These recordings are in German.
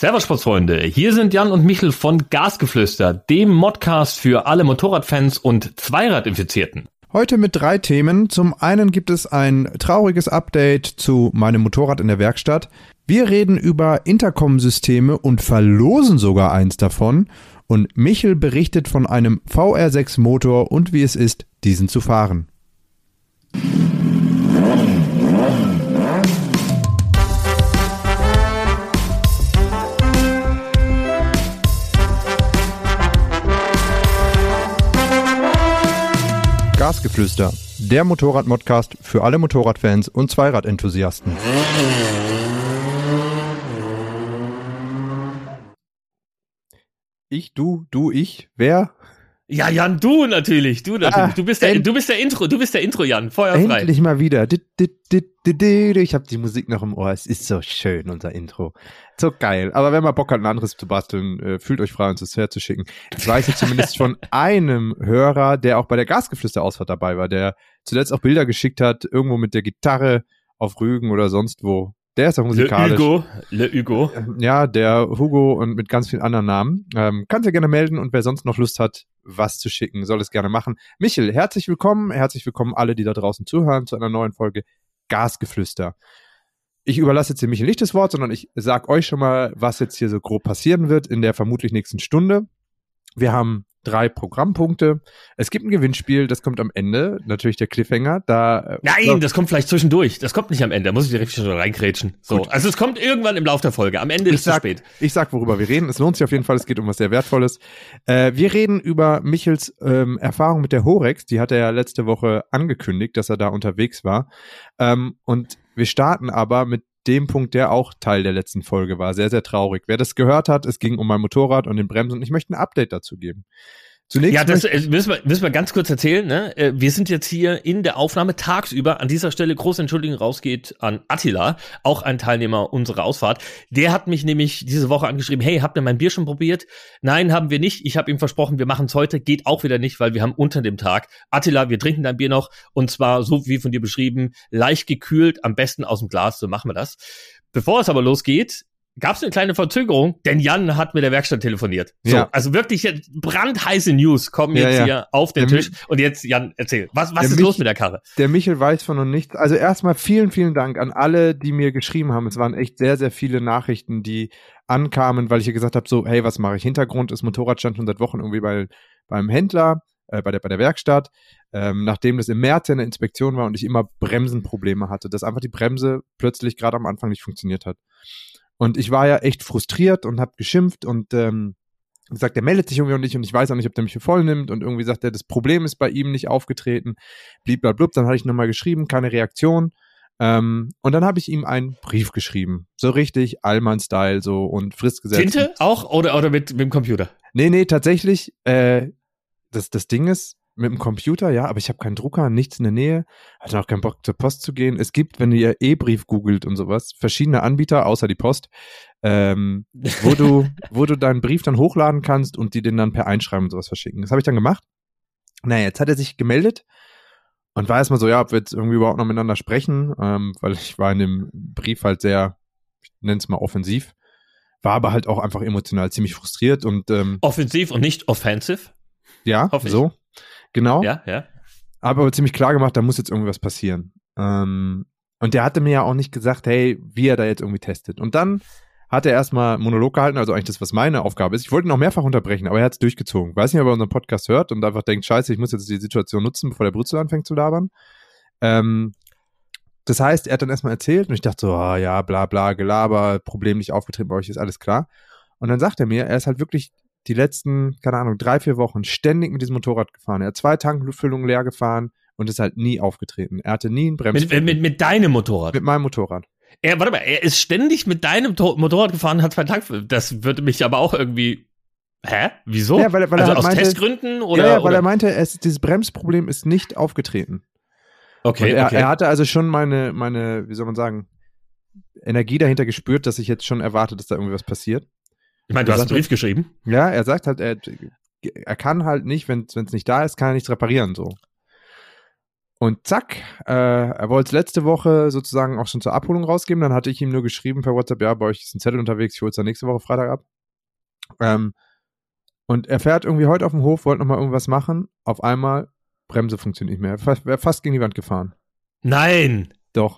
Servus Sportsfreunde, hier sind Jan und Michel von Gasgeflüster, dem Modcast für alle Motorradfans und Zweiradinfizierten. Heute mit 3 Themen. Zum einen gibt es ein trauriges Update zu meinem Motorrad in der Werkstatt. Wir reden über Intercom-Systeme und verlosen sogar eins davon. Und Michel berichtet von einem VR6-Motor und wie es ist, diesen zu fahren. Gasgeflüster, der Motorrad-Modcast für alle Motorradfans und Zweiradenthusiasten. Ich, du, ich, wer? Ja, Jan, du natürlich. Du bist der Intro, Jan. Feuerfrei. Endlich mal wieder. Ich habe die Musik noch im Ohr. Es ist so schön, unser Intro. So geil. Aber wenn man Bock hat, ein anderes zu basteln, fühlt euch frei, uns das herzuschicken. Ich weiß jetzt zumindest von einem Hörer, der auch bei der Gasgeflüster-Ausfahrt dabei war, der zuletzt auch Bilder geschickt hat, irgendwo mit der Gitarre auf Rügen oder sonst wo. Der ist auch musikalisch. Le Hugo. Ja, der Hugo und mit ganz vielen anderen Namen. Kannst ja gerne melden und wer sonst noch Lust hat, was zu schicken, soll es gerne machen. Michel, herzlich willkommen alle, die da draußen zuhören, zu einer neuen Folge Gasgeflüster. Ich überlasse jetzt dem Michel nicht das Wort, sondern ich sag euch schon mal, was jetzt hier so grob passieren wird in der vermutlich nächsten Stunde. Wir haben 3 Programmpunkte. Es gibt ein Gewinnspiel, das kommt am Ende. Natürlich der Cliffhanger. Nein, das kommt vielleicht zwischendurch. Das kommt nicht am Ende. Da muss ich direkt schon reingrätschen. So. Also es kommt irgendwann im Laufe der Folge. Am Ende ist es zu spät. Ich sag, worüber wir reden. Es lohnt sich auf jeden Fall. Es geht um was sehr Wertvolles. Wir reden über Michels Erfahrung mit der Horex. Die hat er ja letzte Woche angekündigt, dass er da unterwegs war. Und wir starten aber mit dem Punkt, der auch Teil der letzten Folge war. Sehr, sehr traurig. Wer das gehört hat, es ging um mein Motorrad und den Bremsen und ich möchte ein Update dazu geben. Zunächst ja, das müssen wir ganz kurz erzählen. Ne? Wir sind jetzt hier in der Aufnahme tagsüber. An dieser Stelle große Entschuldigung rausgeht an Attila, auch ein Teilnehmer unserer Ausfahrt. Der hat mich nämlich diese Woche angeschrieben, hey, habt ihr mein Bier schon probiert? Nein, haben wir nicht. Ich habe ihm versprochen, wir machen es heute. Geht auch wieder nicht, weil wir haben unter dem Tag. Attila, wir trinken dein Bier noch und zwar so wie von dir beschrieben, leicht gekühlt, am besten aus dem Glas. So machen wir das. Bevor es aber losgeht, gab es eine kleine Verzögerung, denn Jan hat mit der Werkstatt telefoniert. So, ja. Also wirklich brandheiße News kommen jetzt hier auf den Tisch. Und jetzt, Jan, erzähl, was ist los mit der Karre? Der Michel weiß von noch nichts. Also erstmal vielen, vielen Dank an alle, die mir geschrieben haben. Es waren echt sehr, sehr viele Nachrichten, die ankamen, weil ich ja gesagt habe, so, hey, was mache ich? Hintergrund ist, Motorrad stand schon seit Wochen irgendwie beim Händler, bei der Werkstatt. Nachdem das im März in der Inspektion war und ich immer Bremsenprobleme hatte, dass einfach die Bremse plötzlich gerade am Anfang nicht funktioniert hat. Und ich war ja echt frustriert und hab geschimpft und gesagt, der meldet sich irgendwie nicht und ich weiß auch nicht, ob der mich für voll nimmt und irgendwie sagt er, das Problem ist bei ihm nicht aufgetreten, bliblablub. Dann hatte ich nochmal geschrieben, keine Reaktion. Und dann habe ich ihm einen Brief geschrieben. So richtig Allmann-Style so und fristgesetzt. Tinte auch oder mit dem Computer? Nee, tatsächlich, das Ding ist, mit dem Computer, ja, aber ich habe keinen Drucker, nichts in der Nähe, hatte auch keinen Bock zur Post zu gehen. Es gibt, wenn ihr E-Brief googelt und sowas, verschiedene Anbieter, außer die Post, wo du deinen Brief dann hochladen kannst und die den dann per Einschreiben und sowas verschicken. Das habe ich dann gemacht. Naja, jetzt hat er sich gemeldet und war erstmal so, ja, ob wir jetzt irgendwie überhaupt noch miteinander sprechen, weil ich war in dem Brief halt sehr, ich nenne es mal offensiv, war aber halt auch einfach emotional ziemlich frustriert und offensiv und nicht offensive? Ja, so. Genau. Ja. Aber ziemlich klar gemacht, da muss jetzt irgendwas passieren. Und der hatte mir ja auch nicht gesagt, hey, wie er da jetzt irgendwie testet. Und dann hat er erstmal Monolog gehalten, also eigentlich das, was meine Aufgabe ist. Ich wollte ihn auch mehrfach unterbrechen, aber er hat es durchgezogen. Weiß nicht, ob er unseren Podcast hört und einfach denkt, scheiße, ich muss jetzt die Situation nutzen, bevor der Brützel anfängt zu labern. Das heißt, er hat dann erstmal erzählt und ich dachte so, ja, bla bla, Gelaber, Problem nicht aufgetreten, bei euch ist alles klar. Und dann sagt er mir, er ist halt wirklich die letzten, keine Ahnung, 3-4 Wochen ständig mit diesem Motorrad gefahren. Er hat 2 Tankfüllungen leer gefahren und ist halt nie aufgetreten. Er hatte nie einen Bremsproblem. Mit deinem Motorrad? Mit meinem Motorrad. Er ist ständig mit deinem Motorrad gefahren, hat 2 Tankfüllungen. Das würde mich aber auch irgendwie... Hä? Wieso? Ja, weil also er halt aus meinte, Testgründen? Oder, ja, weil oder? er meinte, dieses Bremsproblem ist nicht aufgetreten. Okay, Er hatte also schon meine, wie soll man sagen, Energie dahinter gespürt, dass ich jetzt schon erwarte, dass da irgendwie was passiert. Ich meine, du hast einen Brief geschrieben. Ja, er sagt halt, er kann halt nicht, wenn es nicht da ist, kann er nichts reparieren, so. Und zack, er wollte es letzte Woche sozusagen auch schon zur Abholung rausgeben. Dann hatte ich ihm nur geschrieben per WhatsApp, ja, bei euch ist ein Zettel unterwegs, ich hole es dann nächste Woche Freitag ab. Und er fährt irgendwie heute auf dem Hof, wollte nochmal irgendwas machen. Auf einmal, Bremse funktioniert nicht mehr. Er wäre fast gegen die Wand gefahren. Nein! Doch.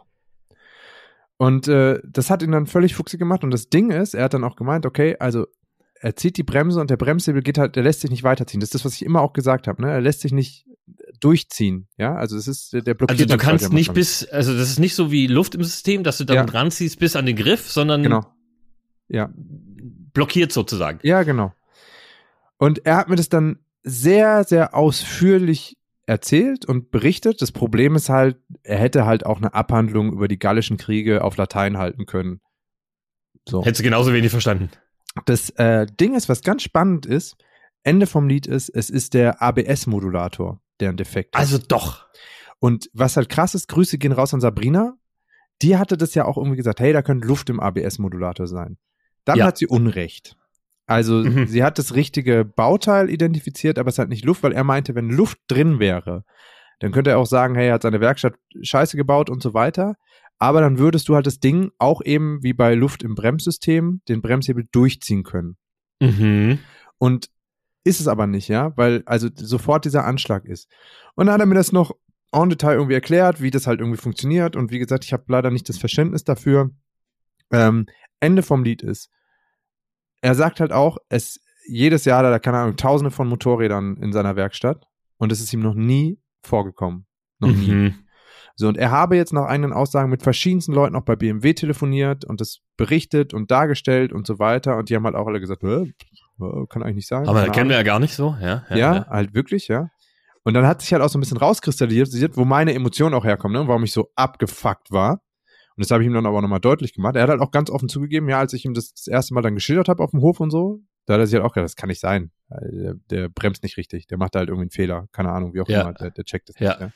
Und das hat ihn dann völlig fuchsig gemacht. Und das Ding ist, er hat dann auch gemeint, okay, also er zieht die Bremse und der Bremshebel geht halt, der lässt sich nicht weiterziehen. Das ist das, was ich immer auch gesagt habe, ne? Er lässt sich nicht durchziehen, ja? Also es ist, der blockiert. Also du kannst nicht also das ist nicht so wie Luft im System, dass du damit ranziehst bis an den Griff, sondern genau. Ja. Blockiert sozusagen. Ja, genau. Und er hat mir das dann sehr, sehr ausführlich erzählt und berichtet. Das Problem ist halt, er hätte halt auch eine Abhandlung über die Gallischen Kriege auf Latein halten können. So. Hättest du genauso wenig verstanden. Das Ding ist, was ganz spannend ist, Ende vom Lied ist, es ist der ABS-Modulator, der ein Defekt ist. Also doch. Und was halt krass ist, Grüße gehen raus an Sabrina, die hatte das ja auch irgendwie gesagt, hey, da könnte Luft im ABS-Modulator sein. Dann hat sie Unrecht. Also sie hat das richtige Bauteil identifiziert, aber es hat nicht Luft, weil er meinte, wenn Luft drin wäre, dann könnte er auch sagen, hey, er hat seine Werkstatt scheiße gebaut und so weiter. Aber dann würdest du halt das Ding auch eben wie bei Luft im Bremssystem den Bremshebel durchziehen können. Und ist es aber nicht, ja, weil also sofort dieser Anschlag ist. Und dann hat er mir das noch en Detail irgendwie erklärt, wie das halt irgendwie funktioniert. Und wie gesagt, ich habe leider nicht das Verständnis dafür. Ende vom Lied ist, er sagt halt auch, jedes Jahr hat er, keine Ahnung, Tausende von Motorrädern in seiner Werkstatt und es ist ihm noch nie vorgekommen. Noch nie. So, und er habe jetzt nach eigenen Aussagen mit verschiedensten Leuten auch bei BMW telefoniert und das berichtet und dargestellt und so weiter. Und die haben halt auch alle gesagt, kann eigentlich nicht sein. Aber kennen wir ja gar nicht so. Ja, halt wirklich, ja. Und dann hat sich halt auch so ein bisschen rauskristallisiert, wo meine Emotionen auch herkommen, ne? Warum ich so abgefuckt war. Und das habe ich ihm dann aber nochmal deutlich gemacht. Er hat halt auch ganz offen zugegeben, ja, als ich ihm das erste Mal dann geschildert habe auf dem Hof und so, da hat er sich halt auch gedacht, das kann nicht sein. Der bremst nicht richtig, der macht halt irgendwie einen Fehler. Keine Ahnung, wie auch immer, der checkt das nicht.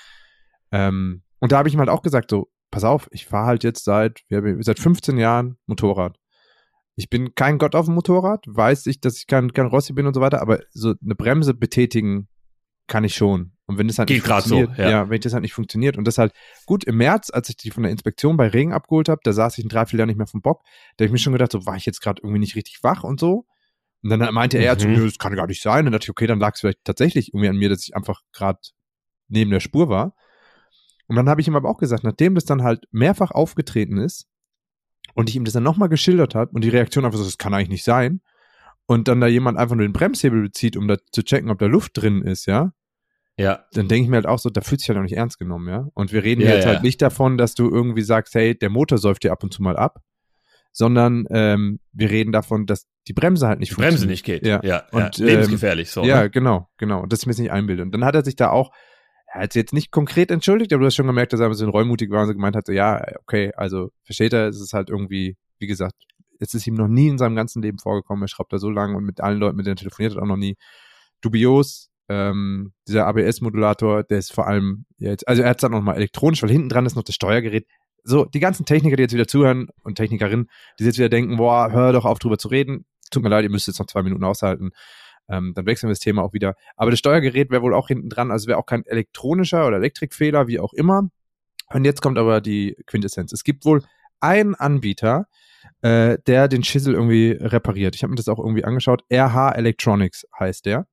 Ja. Und da habe ich ihm halt auch gesagt, so, pass auf, ich fahre halt jetzt seit 15 Jahren Motorrad. Ich bin kein Gott auf dem Motorrad, weiß ich, dass ich kein Rossi bin und so weiter, aber so eine Bremse betätigen kann ich schon. Und wenn das halt geht nicht funktioniert, so, wenn das halt nicht funktioniert und das halt, gut, im März, als ich die von der Inspektion bei Regen abgeholt habe, da saß ich ein Dreivierteljahr nicht mehr vom Bock, da habe ich mir schon gedacht, so, war ich jetzt gerade irgendwie nicht richtig wach und so. Und dann meinte er zu mir, das kann gar nicht sein. Und dann dachte ich, okay, dann lag es vielleicht tatsächlich irgendwie an mir, dass ich einfach gerade neben der Spur war. Und dann habe ich ihm aber auch gesagt, nachdem das dann halt mehrfach aufgetreten ist und ich ihm das dann nochmal geschildert habe und die Reaktion einfach so, das kann eigentlich nicht sein, und dann da jemand einfach nur den Bremshebel bezieht, um da zu checken, ob da Luft drin ist, ja, dann denke ich mir halt auch so, da fühlt sich halt auch nicht ernst genommen, ja. Und wir reden jetzt halt nicht davon, dass du irgendwie sagst, hey, der Motor säuft dir ab und zu mal ab, sondern wir reden davon, dass die Bremse halt nicht funktioniert. Bremse nicht geht. Und, lebensgefährlich so. Ja, ne? genau. Und das ist mir jetzt nicht einbildet. Und dann hat er sich da auch, er hat jetzt nicht konkret entschuldigt, aber du hast schon gemerkt, dass er ein bisschen reumutig war und so gemeint hat, so, ja, okay, also versteht er, es ist halt irgendwie, wie gesagt, es ist ihm noch nie in seinem ganzen Leben vorgekommen, er schraubt da so lange und mit allen Leuten, mit denen er telefoniert hat, auch noch nie. Dubios, dieser ABS-Modulator, der ist vor allem jetzt, also er hat es dann noch mal elektronisch, weil hinten dran ist noch das Steuergerät. So, die ganzen Techniker, die jetzt wieder zuhören und Technikerinnen, die jetzt wieder denken, boah, hör doch auf drüber zu reden. Tut mir leid, ihr müsst jetzt noch 2 Minuten aushalten. Dann wechseln wir das Thema auch wieder. Aber das Steuergerät wäre wohl auch hinten dran, also wäre auch kein elektronischer oder Elektrikfehler, wie auch immer. Und jetzt kommt aber die Quintessenz. Es gibt wohl einen Anbieter, der den Schissel irgendwie repariert. Ich habe mir das auch irgendwie angeschaut. RH Electronics heißt der.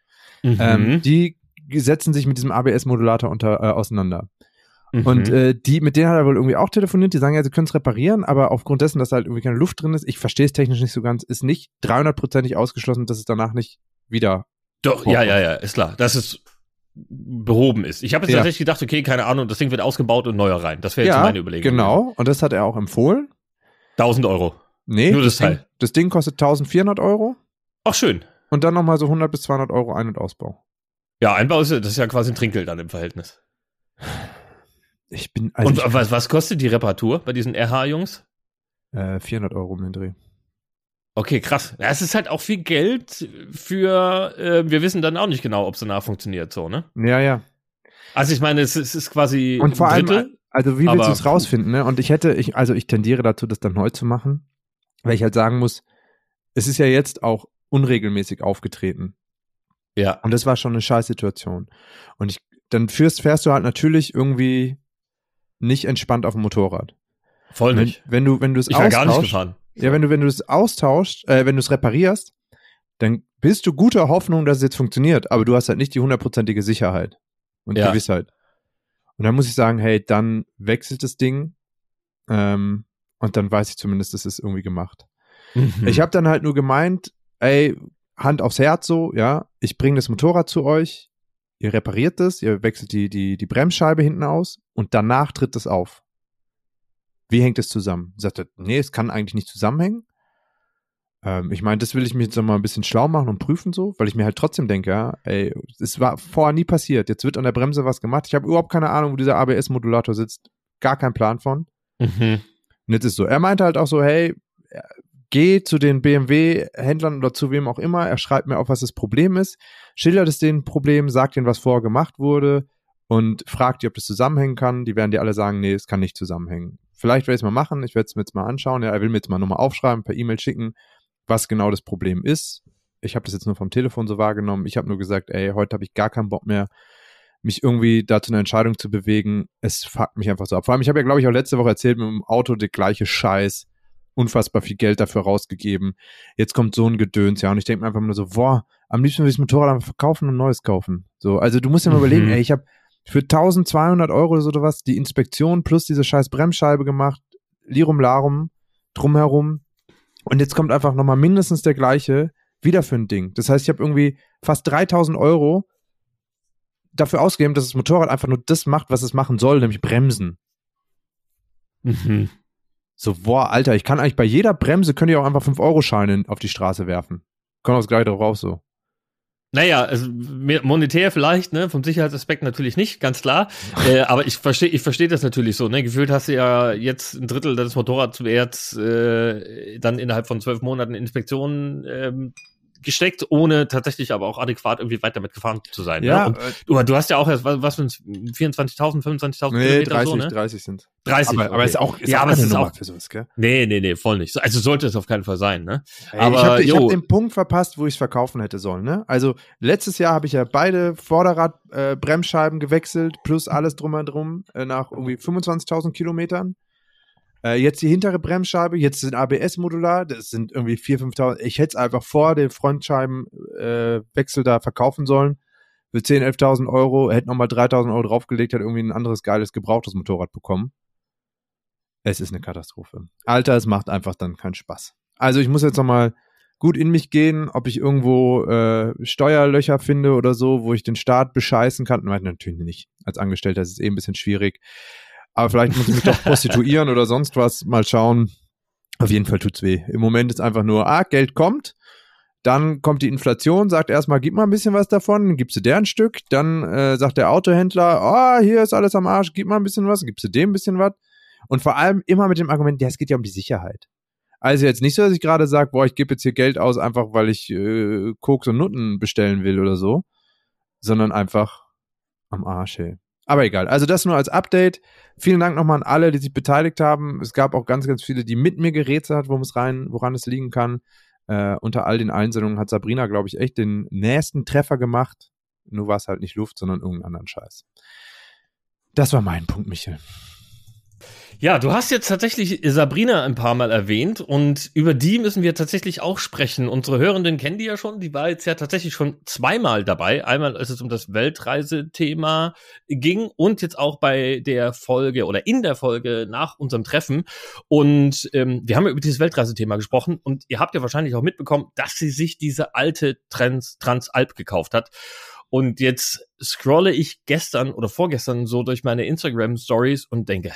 Die setzen sich mit diesem ABS-Modulator auseinander. Und mit denen hat er wohl irgendwie auch telefoniert, die sagen ja, sie können es reparieren, aber aufgrund dessen, dass halt irgendwie keine Luft drin ist, ich verstehe es technisch nicht so ganz, ist nicht 300%ig ausgeschlossen, dass es danach nicht wieder Doch, ja, ist klar, dass es behoben ist. Ich habe jetzt tatsächlich gedacht, okay, keine Ahnung, das Ding wird ausgebaut und neuer rein. Das wäre jetzt meine Überlegung. Genau, und das hat er auch empfohlen. 1.000 Euro. Nee, nur das Teil. Das Ding kostet 1.400 Euro. Ach, schön. Und dann nochmal so 100 bis 200 Euro Ein- und Ausbau. Ja, Einbau das ist ja quasi ein Trinkgeld dann im Verhältnis. Und was kostet die Reparatur bei diesen RH-Jungs? 400 Euro um den Dreh. Okay, krass. Ja, es ist halt auch viel Geld für, wir wissen dann auch nicht genau, ob es danach funktioniert, so, ne? Ja. Also ich meine, es ist quasi und vor allem, also wie willst du es rausfinden, ne? Und ich tendiere dazu, das dann neu zu machen, weil ich halt sagen muss, es ist ja jetzt auch unregelmäßig aufgetreten. Ja. Und das war schon eine Scheißsituation. Und dann fährst du halt natürlich irgendwie nicht entspannt auf dem Motorrad. Voll nicht. Wenn du es ich war gar nicht gefahren. Ja, wenn du es austauschst, wenn du es reparierst, dann bist du guter Hoffnung, dass es jetzt funktioniert, aber du hast halt nicht die 100%ige Sicherheit und Gewissheit. Und dann muss ich sagen, hey, dann wechselt das Ding und dann weiß ich zumindest, das ist irgendwie gemacht. Ich habe dann halt nur gemeint, ey, Hand aufs Herz so, ja, ich bringe das Motorrad zu euch, ihr repariert es, ihr wechselt die Bremsscheibe hinten aus und danach tritt es auf. Wie hängt es zusammen? Sagte, nee, es kann eigentlich nicht zusammenhängen. Ich meine, das will ich mir jetzt noch mal ein bisschen schlau machen und prüfen so, weil ich mir halt trotzdem denke, ja, ey, es war vorher nie passiert. Jetzt wird an der Bremse was gemacht. Ich habe überhaupt keine Ahnung, wo dieser ABS-Modulator sitzt. Gar keinen Plan von. Und jetzt ist so, er meinte halt auch so, hey, geh zu den BMW-Händlern oder zu wem auch immer, er schreibt mir auf, was das Problem ist, schildert es denen Problem, sagt denen, was vorher gemacht wurde und fragt die, ob das zusammenhängen kann. Die werden dir alle sagen, nee, es kann nicht zusammenhängen. Vielleicht werde ich es mal machen, ich werde es mir jetzt mal anschauen. Ja, er will mir jetzt mal nochmal aufschreiben, per E-Mail schicken, was genau das Problem ist. Ich habe das jetzt nur vom Telefon so wahrgenommen. Ich habe nur gesagt, ey, heute habe ich gar keinen Bock mehr, mich irgendwie da zu einer Entscheidung zu bewegen. Es fuckt mich einfach so ab. Vor allem, ich habe ja, glaube ich, auch letzte Woche erzählt, mit dem Auto der gleiche Scheiß, unfassbar viel Geld dafür rausgegeben. Jetzt kommt so ein Gedöns, ja, und ich denke mir einfach nur so, boah, am liebsten will ich das Motorrad einfach verkaufen und ein neues kaufen. So, also du musst dir mal überlegen, ey, ich habe für 1.200 € oder so was die Inspektion plus diese scheiß Bremsscheibe gemacht, Lirum Larum, drumherum. Und jetzt kommt einfach nochmal mindestens der gleiche wieder für ein Ding. Das heißt, ich habe irgendwie fast 3.000 € dafür ausgegeben, dass das Motorrad einfach nur das macht, was es machen soll, nämlich bremsen. So, boah, Alter, ich kann eigentlich bei jeder Bremse, könnte ich auch einfach 5-Euro-Scheine auf die Straße werfen. Kommt aufs Gleiche drauf raus, so. Naja, also monetär vielleicht, ne, vom Sicherheitsaspekt natürlich nicht, ganz klar. Aber ich verstehe das natürlich so, ne. Gefühlt hast du ja jetzt ein Drittel deines Motorradwerts dann innerhalb von 12 Monaten Inspektionen gesteckt, ohne tatsächlich aber auch adäquat irgendwie weit damit gefahren zu sein. Ja, ne? Und du hast ja auch erst, was sind 24.000, 25.000 Kilometer 30, so, ne? 30 sind. 30. Aber ist auch ja, aber es ist Nummer auch für sowas, gell? Nee, voll nicht. Also sollte es auf keinen Fall sein, ne? Ey, aber ich hab den Punkt verpasst, wo ich es verkaufen hätte sollen, ne? Also letztes Jahr habe ich ja beide Vorderrad-Bremsscheiben gewechselt, plus alles drum und drum, nach irgendwie 25.000 Kilometern. Jetzt die hintere Bremsscheibe, jetzt sind ABS-Modular, das sind irgendwie 4.000, 5.000. Ich hätte es einfach vor den Frontscheibenwechsel da verkaufen sollen. Für 10.000, 11.000 €, hätte nochmal 3.000 € draufgelegt, hätte irgendwie ein anderes geiles, gebrauchtes Motorrad bekommen. Es ist eine Katastrophe. Alter, es macht einfach dann keinen Spaß. Also ich muss jetzt nochmal gut in mich gehen, ob ich irgendwo Steuerlöcher finde oder so, wo ich den Staat bescheißen kann. Nein, natürlich nicht. Als Angestellter ist es ein bisschen schwierig. Aber vielleicht muss ich mich doch prostituieren oder sonst was. Mal schauen. Auf jeden Fall tut's weh. Im Moment ist einfach nur, Geld kommt. Dann kommt die Inflation, sagt erstmal, gib mal ein bisschen was davon, dann gibst du der ein Stück. Dann sagt der Autohändler, hier ist alles am Arsch, gib mal ein bisschen was, gibst du dem ein bisschen was. Und vor allem immer mit dem Argument, ja, es geht ja um die Sicherheit. Also jetzt nicht so, dass ich gerade sage, boah, ich gebe jetzt hier Geld aus, einfach weil ich Koks und Nutten bestellen will oder so, sondern einfach am Arsch, ey. Aber egal, also das nur als Update. Vielen Dank nochmal an alle, die sich beteiligt haben. Es gab auch ganz, ganz viele, die mit mir gerätselt hat, woran es liegen kann. Unter all den Einsendungen hat Sabrina, glaube ich, echt den nächsten Treffer gemacht. Nur war es halt nicht Luft, sondern irgendeinen anderen Scheiß. Das war mein Punkt, Michael. Ja, du hast jetzt tatsächlich Sabrina ein paar Mal erwähnt und über die müssen wir tatsächlich auch sprechen. Unsere Hörenden kennen die ja schon, die war jetzt ja tatsächlich schon zweimal dabei. Einmal, als es um das Weltreisethema ging und jetzt auch bei der Folge oder in der Folge nach unserem Treffen. Und wir haben ja über dieses Weltreisethema gesprochen und ihr habt ja wahrscheinlich auch mitbekommen, dass sie sich diese alte Transalp gekauft hat. Und jetzt scrolle ich gestern oder vorgestern so durch meine Instagram-Stories und denke,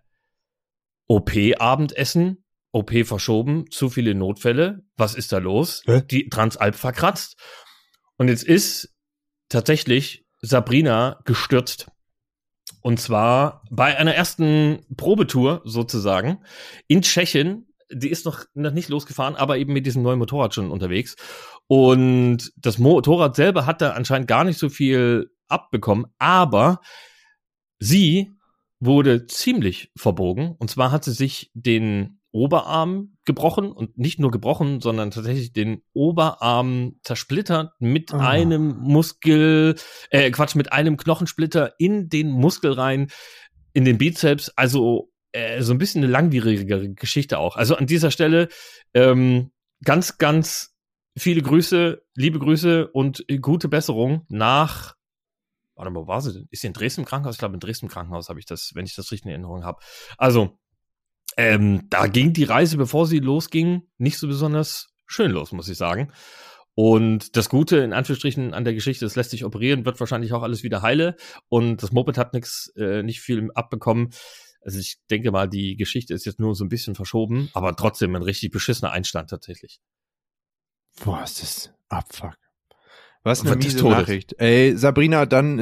OP-Abendessen, OP verschoben, zu viele Notfälle, was ist da los? Die Transalp verkratzt. Und jetzt ist tatsächlich Sabrina gestürzt. Und zwar bei einer ersten Probetour sozusagen in Tschechien. Die ist noch nicht losgefahren, aber eben mit diesem neuen Motorrad schon unterwegs. Und das Motorrad selber hat da anscheinend gar nicht so viel abbekommen, aber sie wurde ziemlich verbogen. Und zwar hat sie sich den Oberarm gebrochen und nicht nur gebrochen, sondern tatsächlich den Oberarm zersplittert mit einem mit einem Knochensplitter in den Muskel rein, in den Bizeps, also so ein bisschen eine langwierigere Geschichte auch. Also an dieser Stelle ganz, ganz viele Grüße, liebe Grüße und gute Besserung nach, warte mal, wo war sie denn? Ist sie in Dresden im Krankenhaus? Ich glaube, in Dresden im Krankenhaus habe ich das, wenn ich das richtig in Erinnerung habe. Also, da ging die Reise, bevor sie losging, nicht so besonders schön los, muss ich sagen. Und das Gute, in Anführungsstrichen, an der Geschichte, es lässt sich operieren, wird wahrscheinlich auch alles wieder heile. Und das Moped hat nicht viel abbekommen. Also ich denke mal, die Geschichte ist jetzt nur so ein bisschen verschoben, aber trotzdem ein richtig beschissener Einstand tatsächlich. Boah, ist das Abfuck. Was eine miese Nachricht. Ey, Sabrina, dann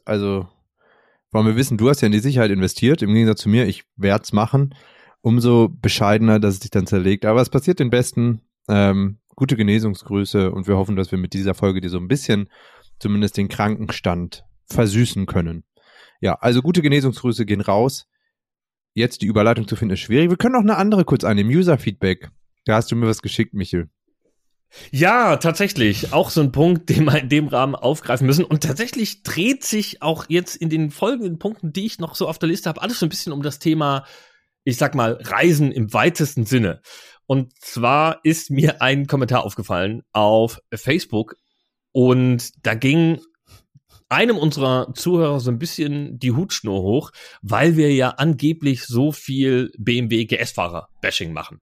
wollen wir wissen, du hast ja in die Sicherheit investiert, im Gegensatz zu mir, ich werde es machen. Umso bescheidener, dass es dich dann zerlegt. Aber es passiert den Besten. Gute Genesungsgrüße und wir hoffen, dass wir mit dieser Folge dir so ein bisschen zumindest den Krankenstand versüßen können. Ja, also gute Genesungsgrüße gehen raus. Jetzt die Überleitung zu finden ist schwierig. Wir können auch eine andere kurz annehmen. User-Feedback. Da hast du mir was geschickt, Michel. Ja, tatsächlich. Auch so ein Punkt, den wir in dem Rahmen aufgreifen müssen. Und tatsächlich dreht sich auch jetzt in den folgenden Punkten, die ich noch so auf der Liste habe, alles so ein bisschen um das Thema, ich sag mal, Reisen im weitesten Sinne. Und zwar ist mir ein Kommentar aufgefallen auf Facebook und da ging einem unserer Zuhörer so ein bisschen die Hutschnur hoch, weil wir ja angeblich so viel BMW GS-Fahrer-Bashing machen.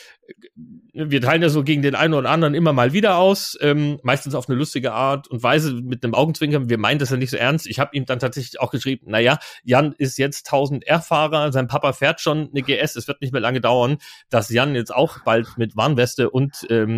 Wir teilen ja so gegen den einen oder anderen immer mal wieder aus, meistens auf eine lustige Art und Weise mit einem Augenzwinkern. Wir meinen das ja nicht so ernst. Ich habe ihm dann tatsächlich auch geschrieben, naja, Jan ist jetzt 1000R-Fahrer, sein Papa fährt schon eine GS, es wird nicht mehr lange dauern, dass Jan jetzt auch bald mit Warnweste und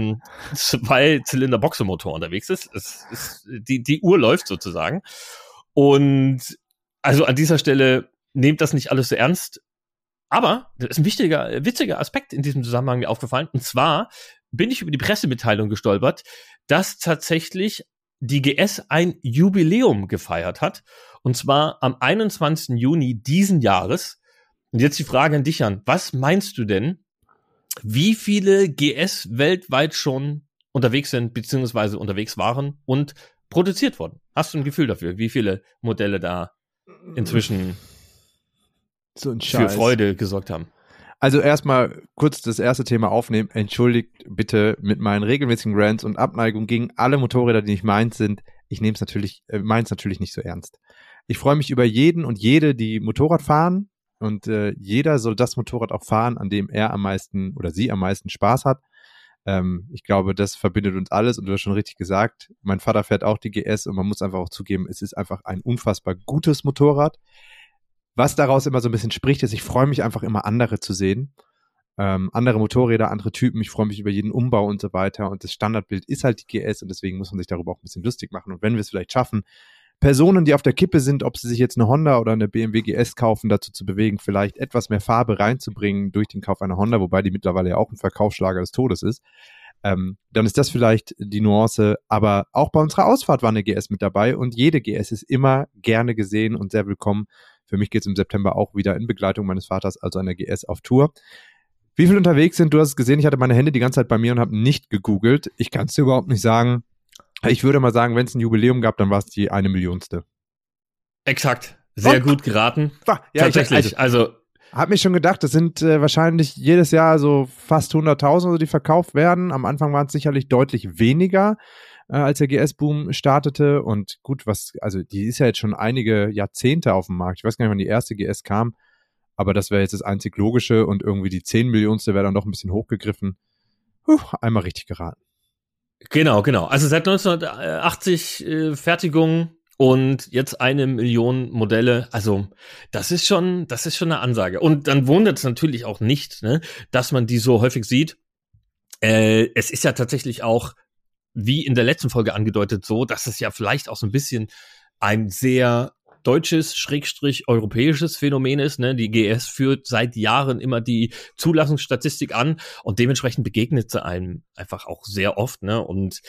2-Zylinder-Boxermotor unterwegs ist. Die Uhr läuft sozusagen. Und also an dieser Stelle nehmt das nicht alles so ernst. Aber das ist ein witziger Aspekt in diesem Zusammenhang mir aufgefallen. Und zwar bin ich über die Pressemitteilung gestolpert, dass tatsächlich die GS ein Jubiläum gefeiert hat. Und zwar am 21. Juni diesen Jahres. Und jetzt die Frage an dich, Jan. Was meinst du denn, wie viele GS weltweit schon unterwegs sind, beziehungsweise unterwegs waren und produziert wurden? Hast du ein Gefühl dafür, wie viele Modelle da inzwischen so ein für Freude gesorgt haben? Also erstmal kurz das erste Thema aufnehmen. Entschuldigt bitte mit meinen regelmäßigen Rants und Abneigung gegen alle Motorräder, die nicht meins sind. Ich nehme es meins natürlich nicht so ernst. Ich freue mich über jeden und jede, die Motorrad fahren und jeder soll das Motorrad auch fahren, an dem er am meisten oder sie am meisten Spaß hat. Ich glaube, das verbindet uns alles und du hast schon richtig gesagt, mein Vater fährt auch die GS und man muss einfach auch zugeben, es ist einfach ein unfassbar gutes Motorrad. Was daraus immer so ein bisschen spricht, ist, ich freue mich einfach immer, andere zu sehen. Andere Motorräder, andere Typen. Ich freue mich über jeden Umbau und so weiter. Und das Standardbild ist halt die GS und deswegen muss man sich darüber auch ein bisschen lustig machen. Und wenn wir es vielleicht schaffen, Personen, die auf der Kippe sind, ob sie sich jetzt eine Honda oder eine BMW GS kaufen, dazu zu bewegen, vielleicht etwas mehr Farbe reinzubringen durch den Kauf einer Honda, wobei die mittlerweile ja auch ein Verkaufsschlager des Todes ist, dann ist das vielleicht die Nuance. Aber auch bei unserer Ausfahrt war eine GS mit dabei und jede GS ist immer gerne gesehen und sehr willkommen. Für mich geht es im September auch wieder in Begleitung meines Vaters, also einer GS auf Tour. Wie viele unterwegs sind? Du hast es gesehen, ich hatte meine Hände die ganze Zeit bei mir und habe nicht gegoogelt. Ich kann es dir überhaupt nicht sagen. Ich würde mal sagen, wenn es ein Jubiläum gab, dann war es die 1 Millionste. Exakt. Sehr gut geraten. Ja, tatsächlich. Also habe mir schon gedacht, das sind wahrscheinlich jedes Jahr so fast 100.000, die verkauft werden. Am Anfang waren es sicherlich deutlich weniger, als der GS-Boom startete. Und gut, die ist ja jetzt schon einige Jahrzehnte auf dem Markt. Ich weiß gar nicht, wann die erste GS kam, aber das wäre jetzt das einzig Logische und irgendwie die 10 Millionste wäre dann doch ein bisschen hochgegriffen. Einmal richtig geraten. Genau. Also seit 1980 Fertigung und jetzt 1 Million Modelle. Also das ist schon eine Ansage. Und dann wundert es natürlich auch nicht, ne, dass man die so häufig sieht. Es ist ja tatsächlich auch, wie in der letzten Folge angedeutet, so, dass es ja vielleicht auch so ein bisschen ein sehr deutsches, europäisches Phänomen ist. Ne? Die GS führt seit Jahren immer die Zulassungsstatistik an und dementsprechend begegnet sie einem einfach auch sehr oft. Ne? Und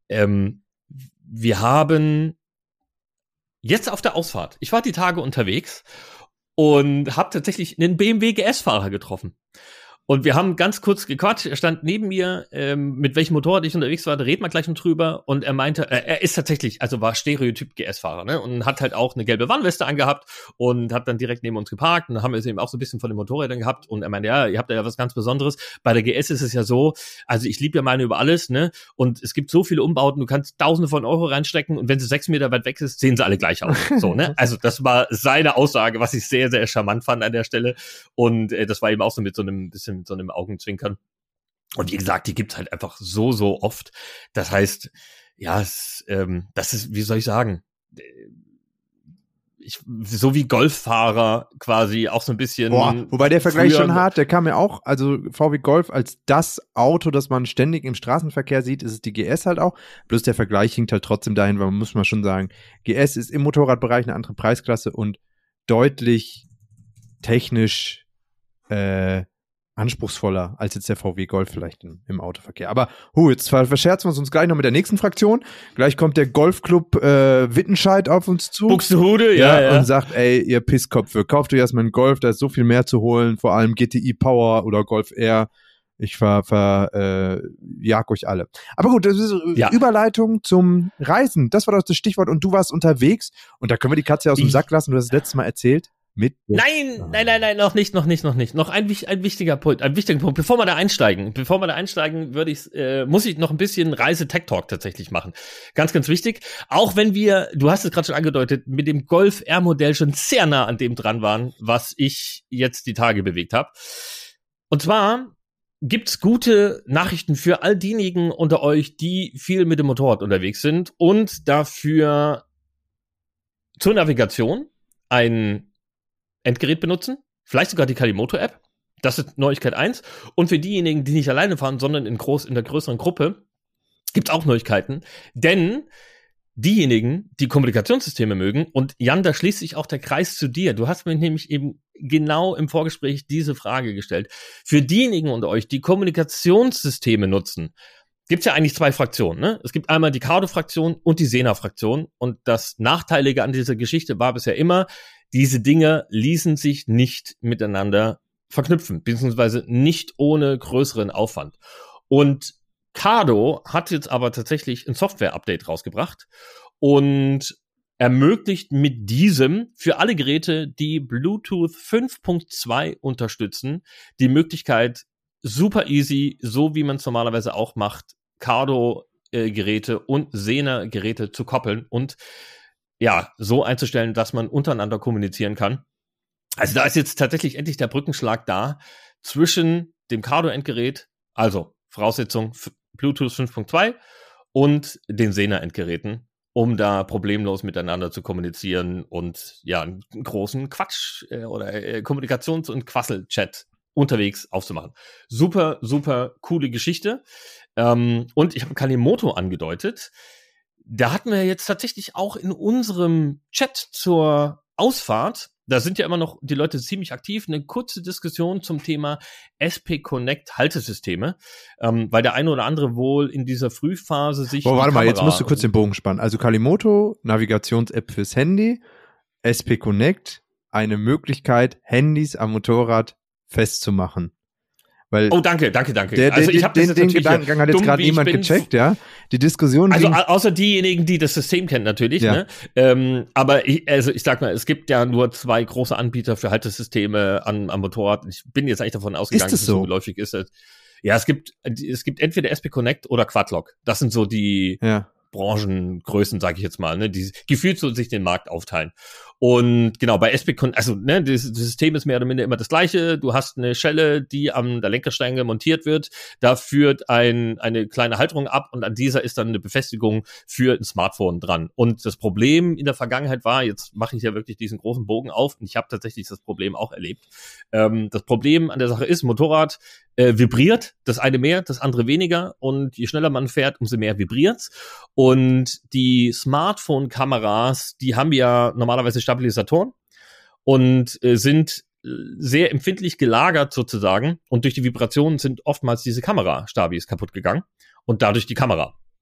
wir haben jetzt auf der Ausfahrt, ich war die Tage unterwegs und habe tatsächlich einen BMW GS-Fahrer getroffen. Und wir haben ganz kurz gequatscht. Er stand neben mir, mit welchem Motorrad ich unterwegs war, da reden wir gleich noch drüber. Und er meinte, er ist tatsächlich, also war Stereotyp GS-Fahrer, ne? Und hat halt auch eine gelbe Warnweste angehabt und hat dann direkt neben uns geparkt. Und dann haben wir es eben auch so ein bisschen von den Motorrädern gehabt. Und er meinte, ja, ihr habt da ja was ganz Besonderes. Bei der GS ist es ja so, also ich liebe ja meine über alles, ne? Und es gibt so viele Umbauten, du kannst Tausende von Euro reinstecken und wenn sie 6 Meter weit weg ist, sehen sie alle gleich aus. So, ne? Also das war seine Aussage, was ich sehr, sehr charmant fand an der Stelle. Und das war eben auch so mit so einem bisschen mit so einem Augenzwinkern. Und wie gesagt, die gibt's halt einfach so, so oft. Das heißt, ja, das ist, wie soll ich sagen, so wie Golffahrer quasi auch so ein bisschen. Wobei der Vergleich schon hart, der kam ja auch, also VW Golf als das Auto, das man ständig im Straßenverkehr sieht, ist es die GS halt auch. Bloß der Vergleich hinkt halt trotzdem dahin, weil man muss mal schon sagen, GS ist im Motorradbereich eine andere Preisklasse und deutlich technisch anspruchsvoller als jetzt der VW Golf vielleicht im Autoverkehr. Aber jetzt verscherzen wir uns gleich noch mit der nächsten Fraktion. Gleich kommt der Golfclub Wittenscheid auf uns zu. Buxtehude, ja. Und sagt, ey, ihr Pisskopfe, kauft euch erstmal einen Golf, da ist so viel mehr zu holen, vor allem GTI Power oder Golf R. Ich jag euch alle. Aber gut, das ist Überleitung zum Reisen. Das war doch das Stichwort und du warst unterwegs und da können wir die Katze aus dem Sack lassen. Du hast das letzte Mal erzählt. Nein, noch nicht. Noch ein wichtiger Punkt, Bevor wir da einsteigen, muss ich noch ein bisschen Reise-Tech-Talk tatsächlich machen. Ganz, ganz wichtig. Auch wenn du hast es gerade schon angedeutet, mit dem Golf R-Modell schon sehr nah an dem dran waren, was ich jetzt die Tage bewegt habe. Und zwar gibt's gute Nachrichten für all diejenigen unter euch, die viel mit dem Motorrad unterwegs sind und dafür zur Navigation ein Endgerät benutzen, vielleicht sogar die Kalimoto-App. Das ist Neuigkeit 1. Und für diejenigen, die nicht alleine fahren, sondern in der größeren Gruppe, gibt's auch Neuigkeiten. Denn diejenigen, die Kommunikationssysteme mögen, und Jan, da schließt sich auch der Kreis zu dir. Du hast mir nämlich eben genau im Vorgespräch diese Frage gestellt. Für diejenigen unter euch, die Kommunikationssysteme nutzen, gibt's ja eigentlich 2 Fraktionen, ne? Es gibt einmal die Cardo-Fraktion und die Sena-Fraktion. Und das Nachteilige an dieser Geschichte war bisher immer, diese Dinge ließen sich nicht miteinander verknüpfen, beziehungsweise nicht ohne größeren Aufwand. Und Cardo hat jetzt aber tatsächlich ein Software-Update rausgebracht und ermöglicht mit diesem für alle Geräte, die Bluetooth 5.2 unterstützen, die Möglichkeit, super easy, so wie man es normalerweise auch macht, Cardo-Geräte und Sena-Geräte zu koppeln und so einzustellen, dass man untereinander kommunizieren kann. Also da ist jetzt tatsächlich endlich der Brückenschlag da zwischen dem Cardo-Endgerät, also Voraussetzung Bluetooth 5.2 und den Sena-Endgeräten, um da problemlos miteinander zu kommunizieren und einen großen Quatsch oder Kommunikations- und Quassel-Chat unterwegs aufzumachen. Super, super coole Geschichte. Und ich habe Kalimoto angedeutet. Da hatten wir jetzt tatsächlich auch in unserem Chat zur Ausfahrt, da sind ja immer noch die Leute ziemlich aktiv, eine kurze Diskussion zum Thema SP Connect Haltesysteme, weil der eine oder andere wohl in dieser Frühphase sich warte mal, jetzt musst du kurz den Bogen spannen. Also Kalimoto, Navigations-App fürs Handy, SP Connect, eine Möglichkeit, Handys am Motorrad festzumachen. Weil danke. Also ich habe den Gedankengang hat jetzt gerade niemand gecheckt, ja. Die Diskussion. Also außer diejenigen, die das System kennen natürlich, ja. Ne? Aber ich sag mal, es gibt ja nur 2 große Anbieter für Haltesysteme am Motorrad. Ich bin jetzt eigentlich davon ausgegangen, dass es so geläufig ist. Ja, es gibt entweder SP Connect oder Quadlock. Das sind so die Branchengrößen, sage ich jetzt mal, ne, die gefühlt so sich den Markt aufteilen. Und genau, bei SP Connect, also ne, das System ist mehr oder minder immer das gleiche. Du hast eine Schelle, die an der Lenkerstange montiert wird. Da führt eine kleine Halterung ab und an dieser ist dann eine Befestigung für ein Smartphone dran. Und das Problem in der Vergangenheit war, jetzt mache ich ja wirklich diesen großen Bogen auf und ich habe tatsächlich das Problem auch erlebt. Das Problem an der Sache ist, Motorrad vibriert, das eine mehr, das andere weniger und je schneller man fährt, umso mehr vibriert's. Und die Smartphone-Kameras, die haben ja normalerweise Stabilisatoren und sind sehr empfindlich gelagert sozusagen und durch die Vibrationen sind oftmals diese Kamerastabis kaputt gegangen und dadurch die Kamera.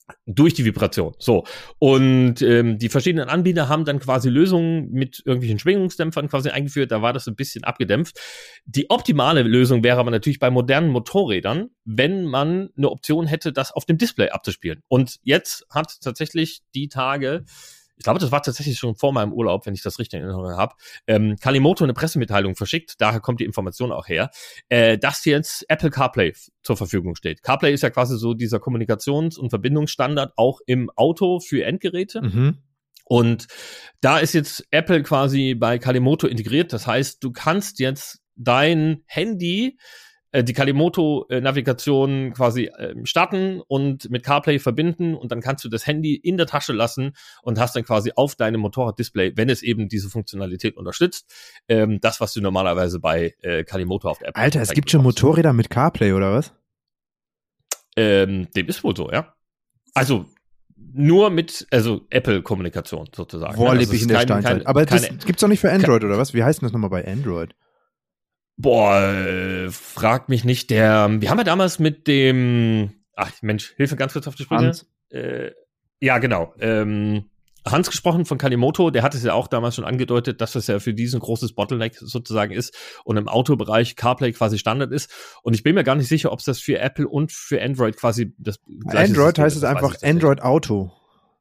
Durch die Vibration. So. Und die verschiedenen Anbieter haben dann quasi Lösungen mit irgendwelchen Schwingungsdämpfern quasi eingeführt. Da war das ein bisschen abgedämpft. Die optimale Lösung wäre aber natürlich bei modernen Motorrädern, wenn man eine Option hätte, das auf dem Display abzuspielen. Und jetzt hat tatsächlich die Tage, ich glaube, das war tatsächlich schon vor meinem Urlaub, wenn ich das richtig in Erinnerung habe, Kalimoto eine Pressemitteilung verschickt, daher kommt die Information auch her, dass jetzt Apple CarPlay zur Verfügung steht. CarPlay ist ja quasi so dieser Kommunikations- und Verbindungsstandard auch im Auto für Endgeräte. Mhm. Und da ist jetzt Apple quasi bei Kalimoto integriert. Das heißt, du kannst jetzt dein Handy, die Kalimoto-Navigation quasi starten und mit CarPlay verbinden und dann kannst du das Handy in der Tasche lassen und hast dann quasi auf deinem Motorrad-Display, wenn es eben diese Funktionalität unterstützt, das, was du normalerweise bei Kalimoto auf der App Alter, es gibt schon Motorräder mit CarPlay, oder was? Dem ist wohl so, ja. Also nur mit, also Apple-Kommunikation sozusagen. Boah, ne? lebe ich in der Steinzeit. Aber das gibt's doch nicht für Android, oder was? Wie heißt denn das nochmal bei Android? Boah, frag mich nicht. Wir haben ja damals mit dem, ach Mensch, Hilfe ganz kurz auf die Sprünge. Hans. Ja, genau. Hans gesprochen von Kalimoto, der hat es ja auch damals schon angedeutet, dass das ja für diesen großes Bottleneck sozusagen ist und im Autobereich CarPlay quasi Standard ist. Und ich bin mir gar nicht sicher, ob es das für Apple und für Android quasi das gleiche Android System heißt es einfach Android Auto.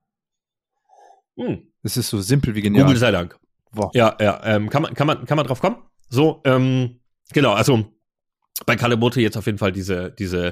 Das ist so simpel wie genial. Google sei Dank. Boah. Ja, kann man drauf kommen? So, genau, also bei Kalimoto jetzt auf jeden Fall diese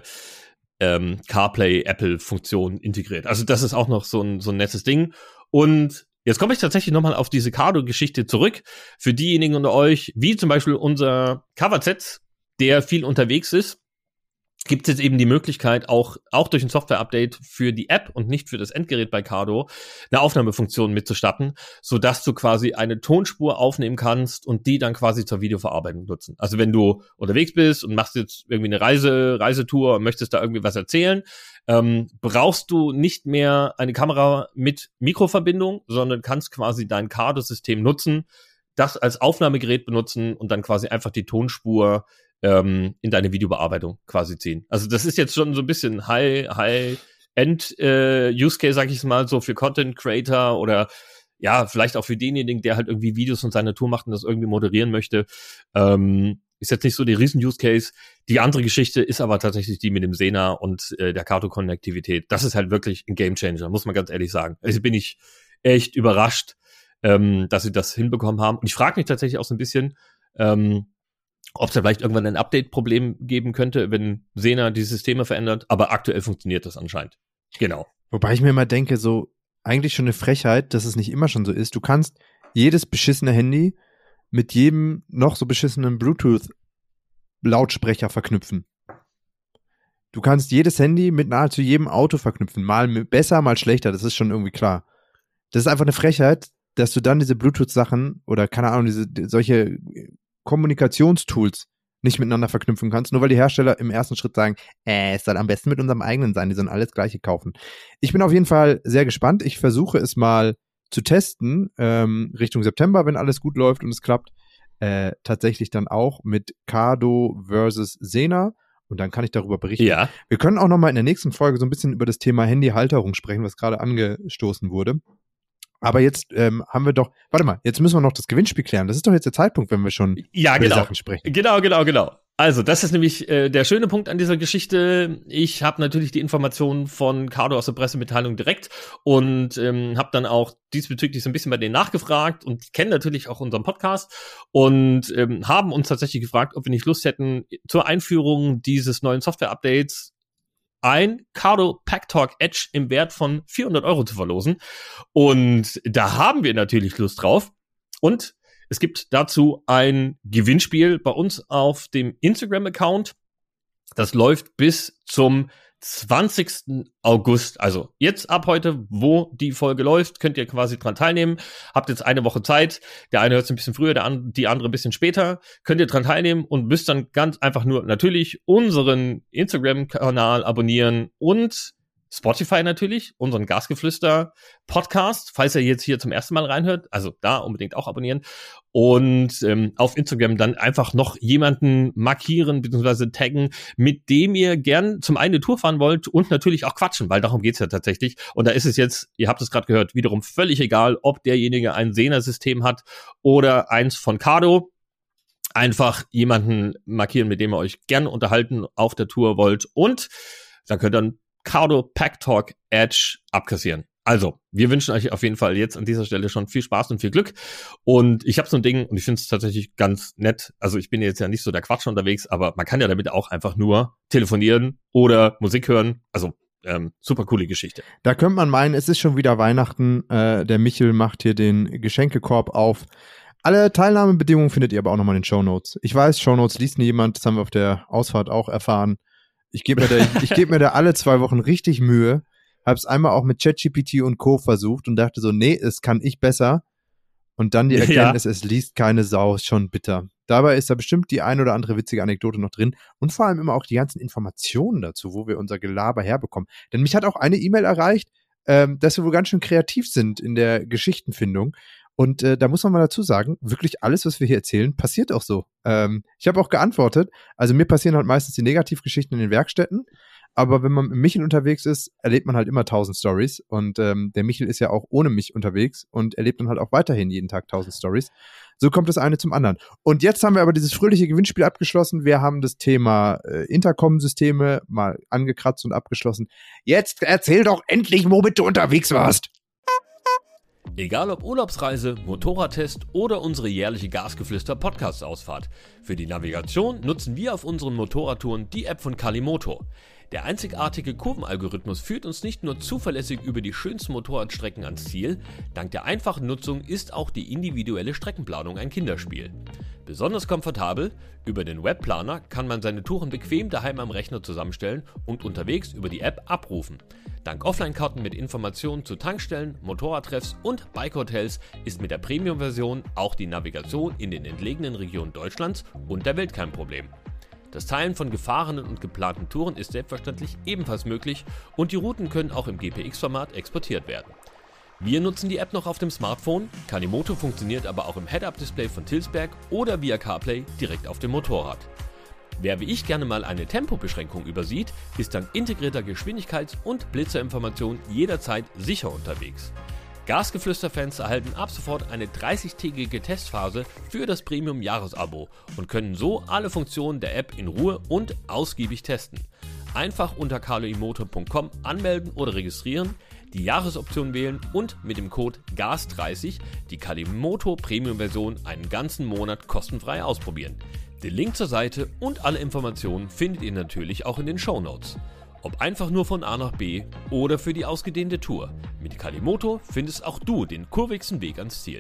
CarPlay-Apple-Funktion integriert. Also das ist auch noch so ein nettes Ding. Und jetzt komme ich tatsächlich nochmal auf diese Cardo-Geschichte zurück. Für diejenigen unter euch, wie zum Beispiel unser Coverset, der viel unterwegs ist, gibt es jetzt eben die Möglichkeit, auch durch ein Software-Update für die App und nicht für das Endgerät bei Cardo, eine Aufnahmefunktion mitzustatten, sodass du quasi eine Tonspur aufnehmen kannst und die dann quasi zur Videoverarbeitung nutzen. Also wenn du unterwegs bist und machst jetzt irgendwie eine Reisetour und möchtest da irgendwie was erzählen, brauchst du nicht mehr eine Kamera mit Mikroverbindung, sondern kannst quasi dein Cardo-System nutzen, das als Aufnahmegerät benutzen und dann quasi einfach die Tonspur in deine Videobearbeitung quasi ziehen. Also das ist jetzt schon so ein bisschen High-End Use Case, sag ich mal, so für Content Creator oder ja, vielleicht auch für denjenigen, der halt irgendwie Videos und seine Tour macht und das irgendwie moderieren möchte. Ist jetzt nicht so der Riesen-Use Case. Die andere Geschichte ist aber tatsächlich die mit dem Sena und der Cardo-Konnektivität. Das ist halt wirklich ein Gamechanger, muss man ganz ehrlich sagen. Also bin ich echt überrascht, dass sie das hinbekommen haben. Und ich frage mich tatsächlich auch so ein bisschen, ob es da vielleicht irgendwann ein Update-Problem geben könnte, wenn Sena die Systeme verändert. Aber aktuell funktioniert das anscheinend. Genau. Wobei ich mir immer denke, so eigentlich schon eine Frechheit, dass es nicht immer schon so ist. Du kannst jedes beschissene Handy mit jedem noch so beschissenen Bluetooth-Lautsprecher verknüpfen. Du kannst jedes Handy mit nahezu jedem Auto verknüpfen. Mal besser, mal schlechter. Das ist schon irgendwie klar. Das ist einfach eine Frechheit, dass du dann diese Bluetooth-Sachen oder keine Ahnung, solche Kommunikationstools nicht miteinander verknüpfen kannst, nur weil die Hersteller im ersten Schritt sagen, es soll am besten mit unserem eigenen sein, die sollen alles Gleiche kaufen. Ich bin auf jeden Fall sehr gespannt. Ich versuche es mal zu testen, Richtung September, wenn alles gut läuft und es klappt, tatsächlich dann auch mit Cardo versus Sena und dann kann ich darüber berichten. Ja. Wir können auch nochmal in der nächsten Folge so ein bisschen über das Thema Handyhalterung sprechen, was gerade angestoßen wurde. Aber jetzt haben wir doch, warte mal, jetzt müssen wir noch das Gewinnspiel klären. Das ist doch jetzt der Zeitpunkt, wenn wir schon über die Sachen sprechen. Genau. Also, das ist nämlich der schöne Punkt an dieser Geschichte. Ich habe natürlich die Informationen von Cardo aus der Pressemitteilung direkt und habe dann auch diesbezüglich so ein bisschen bei denen nachgefragt und kennen natürlich auch unseren Podcast und haben uns tatsächlich gefragt, ob wir nicht Lust hätten, zur Einführung dieses neuen Software-Updates ein Cardo PackTalk Edge im Wert von 400 € zu verlosen. Und da haben wir natürlich Lust drauf. Und es gibt dazu ein Gewinnspiel bei uns auf dem Instagram-Account. Das läuft bis zum 20. August. Also jetzt ab heute, wo die Folge läuft, könnt ihr quasi dran teilnehmen. Habt jetzt eine Woche Zeit. Der eine hört es ein bisschen früher, die andere ein bisschen später. Könnt ihr dran teilnehmen und müsst dann ganz einfach nur natürlich unseren Instagram-Kanal abonnieren und Spotify natürlich, unseren Gasgeflüster-Podcast, falls ihr jetzt hier zum ersten Mal reinhört, also da unbedingt auch abonnieren. Und auf Instagram dann einfach noch jemanden markieren bzw. taggen, mit dem ihr gern zum einen eine Tour fahren wollt und natürlich auch quatschen, weil darum geht's ja tatsächlich. Und da ist es jetzt, ihr habt es gerade gehört, wiederum völlig egal, ob derjenige ein Sena-System hat oder eins von Cardo. Einfach jemanden markieren, mit dem ihr euch gern unterhalten auf der Tour wollt. Und dann könnt ihr dann Cardo Pack Talk Edge abkassieren. Also, wir wünschen euch auf jeden Fall jetzt an dieser Stelle schon viel Spaß und viel Glück. Und ich habe so ein Ding und ich finde es tatsächlich ganz nett. Also ich bin jetzt ja nicht so der Quatscher unterwegs, aber man kann ja damit auch einfach nur telefonieren oder Musik hören. Also super coole Geschichte. Da könnte man meinen, es ist schon wieder Weihnachten. Der Michel macht hier den Geschenkekorb auf. Alle Teilnahmebedingungen findet ihr aber auch nochmal in den Shownotes. Ich weiß, Shownotes liest nie jemand. Das haben wir auf der Ausfahrt auch erfahren. Ich gebe mir da alle 2 Wochen richtig Mühe. Hab's einmal auch mit ChatGPT und Co. versucht und dachte so, nee, es kann ich besser. Und dann die Erkenntnis, es liest keine Sau, ist schon bitter. Dabei ist da bestimmt die ein oder andere witzige Anekdote noch drin und vor allem immer auch die ganzen Informationen dazu, wo wir unser Gelaber herbekommen. Denn mich hat auch eine E-Mail erreicht, dass wir wohl ganz schön kreativ sind in der Geschichtenfindung. Und da muss man mal dazu sagen, wirklich alles, was wir hier erzählen, passiert auch so. Ich habe auch geantwortet, also mir passieren halt meistens die Negativgeschichten in den Werkstätten, aber wenn man mit Michel unterwegs ist, erlebt man halt immer 1000 Stories und der Michel ist ja auch ohne mich unterwegs und erlebt dann halt auch weiterhin jeden Tag 1000 Stories. So kommt das eine zum anderen. Und jetzt haben wir aber dieses fröhliche Gewinnspiel abgeschlossen. Wir haben das Thema Intercom-Systeme mal angekratzt und abgeschlossen. Jetzt erzähl doch endlich, womit du unterwegs warst. Egal ob Urlaubsreise, Motorradtest oder unsere jährliche Gasgeflüster-Podcast-Ausfahrt. Für die Navigation nutzen wir auf unseren Motorradtouren die App von Calimoto. Der einzigartige Kurvenalgorithmus führt uns nicht nur zuverlässig über die schönsten Motorradstrecken ans Ziel, dank der einfachen Nutzung ist auch die individuelle Streckenplanung ein Kinderspiel. Besonders komfortabel, über den Webplaner kann man seine Touren bequem daheim am Rechner zusammenstellen und unterwegs über die App abrufen. Dank Offline-Karten mit Informationen zu Tankstellen, Motorradtreffs und Bike-Hotels ist mit der Premium-Version auch die Navigation in den entlegenen Regionen Deutschlands und der Welt kein Problem. Das Teilen von gefahrenen und geplanten Touren ist selbstverständlich ebenfalls möglich und die Routen können auch im GPX-Format exportiert werden. Wir nutzen die App noch auf dem Smartphone, Calimoto funktioniert aber auch im Head-Up-Display von Tilsberg oder via CarPlay direkt auf dem Motorrad. Wer wie ich gerne mal eine Tempobeschränkung übersieht, ist dank integrierter Geschwindigkeits- und Blitzerinformation jederzeit sicher unterwegs. Gasgeflüster-Fans erhalten ab sofort eine 30-tägige Testphase für das Premium-Jahresabo und können so alle Funktionen der App in Ruhe und ausgiebig testen. Einfach unter calimoto.com anmelden oder registrieren, die Jahresoption wählen und mit dem Code GAS30 die Calimoto Premium-Version einen ganzen Monat kostenfrei ausprobieren. Den Link zur Seite und alle Informationen findet ihr natürlich auch in den Shownotes. Ob einfach nur von A nach B oder für die ausgedehnte Tour. Mit Calimoto findest auch du den kurvigsten Weg ans Ziel.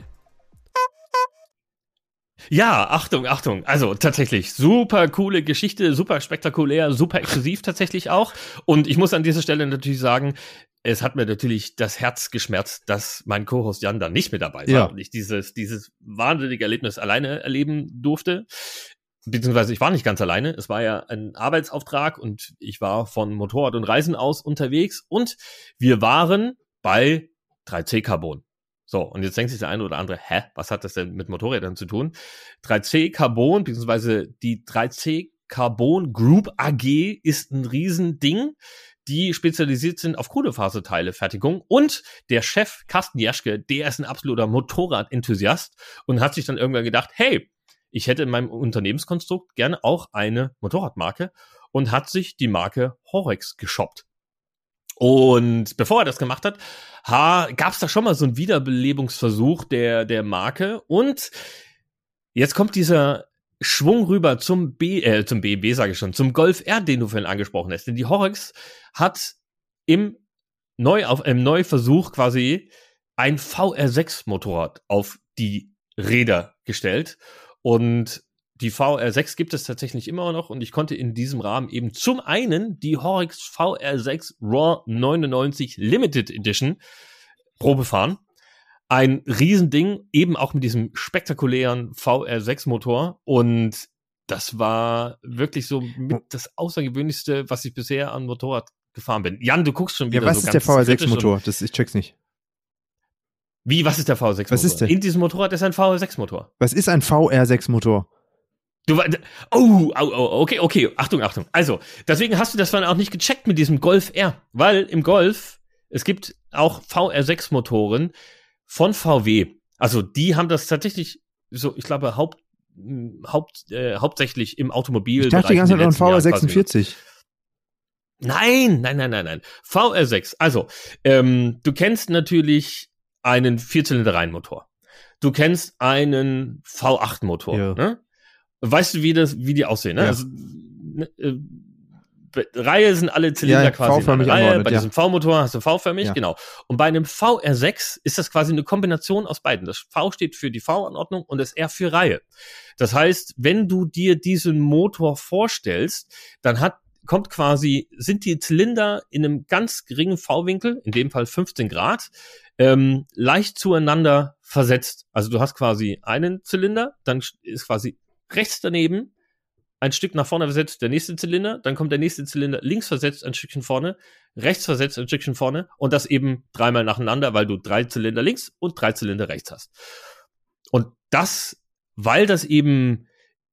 Ja, Achtung. Also tatsächlich super coole Geschichte, super spektakulär, super exklusiv tatsächlich auch. Und ich muss an dieser Stelle natürlich sagen, es hat mir natürlich das Herz geschmerzt, dass mein Co-Host Jan da nicht mit dabei war und ich dieses wahnsinnige Erlebnis alleine erleben durfte. Beziehungsweise ich war nicht ganz alleine, es war ja ein Arbeitsauftrag und ich war von Motorrad und Reisen aus unterwegs und wir waren bei 3C Carbon. So, und jetzt denkt sich der eine oder andere, was hat das denn mit Motorrädern zu tun? 3C Carbon, beziehungsweise die 3C Carbon Group AG ist ein Riesending, die spezialisiert sind auf Kohlefaserteilefertigung und der Chef Carsten Jaschke, der ist ein absoluter Motorrad-Enthusiast und hat sich dann irgendwann gedacht, hey, ich hätte in meinem Unternehmenskonstrukt gerne auch eine Motorradmarke und hat sich die Marke Horex geshoppt. Und bevor er das gemacht hat, gab es da schon mal so einen Wiederbelebungsversuch der Marke und jetzt kommt dieser Schwung rüber zum BMW, sage ich schon, zum Golf R, den du vorhin angesprochen hast. Denn die Horex hat im Neuversuch quasi ein VR6-Motorrad auf die Räder gestellt. Und die VR6 gibt es tatsächlich immer noch und ich konnte in diesem Rahmen eben zum einen die Horex VR6 Raw 99 Limited Edition Probe fahren. Ein Riesending, eben auch mit diesem spektakulären VR6 Motor und das war wirklich so mit das Außergewöhnlichste, was ich bisher an Motorrad gefahren bin. Jan, du guckst schon wieder was so ist ganz der kritisch VR6-Motor? Ich check's nicht. Wie, was ist der VR6-Motor? Was ist der? In diesem Motorrad ist ein VR6-Motor. Was ist ein VR6-Motor? Okay, Achtung. Also, deswegen hast du das dann auch nicht gecheckt mit diesem Golf R, weil im Golf, es gibt auch VR6-Motoren von VW. Also, die haben das tatsächlich so, ich glaube, hauptsächlich im Automobil. Ich dachte die ganze Zeit an VR46. Nein. VR6. Also, du kennst natürlich einen Vierzylinder-Reihenmotor. Du kennst einen V8-Motor. Ja. Ne? Weißt du, wie die aussehen? Ne? Ja. Also, Reihe sind alle Zylinder quasi in einer Reihe. Bei diesem V-Motor hast du V-förmig, genau. Und bei einem VR6 ist das quasi eine Kombination aus beiden. Das V steht für die V-Anordnung und das R für Reihe. Das heißt, wenn du dir diesen Motor vorstellst, dann sind die Zylinder in einem ganz geringen V-Winkel, in dem Fall 15 Grad, leicht zueinander versetzt. Also du hast quasi einen Zylinder, dann ist quasi rechts daneben ein Stück nach vorne versetzt der nächste Zylinder, dann kommt der nächste Zylinder links versetzt ein Stückchen vorne, rechts versetzt ein Stückchen vorne und das eben dreimal nacheinander, weil du 3 Zylinder links und 3 Zylinder rechts hast. Und das, weil das eben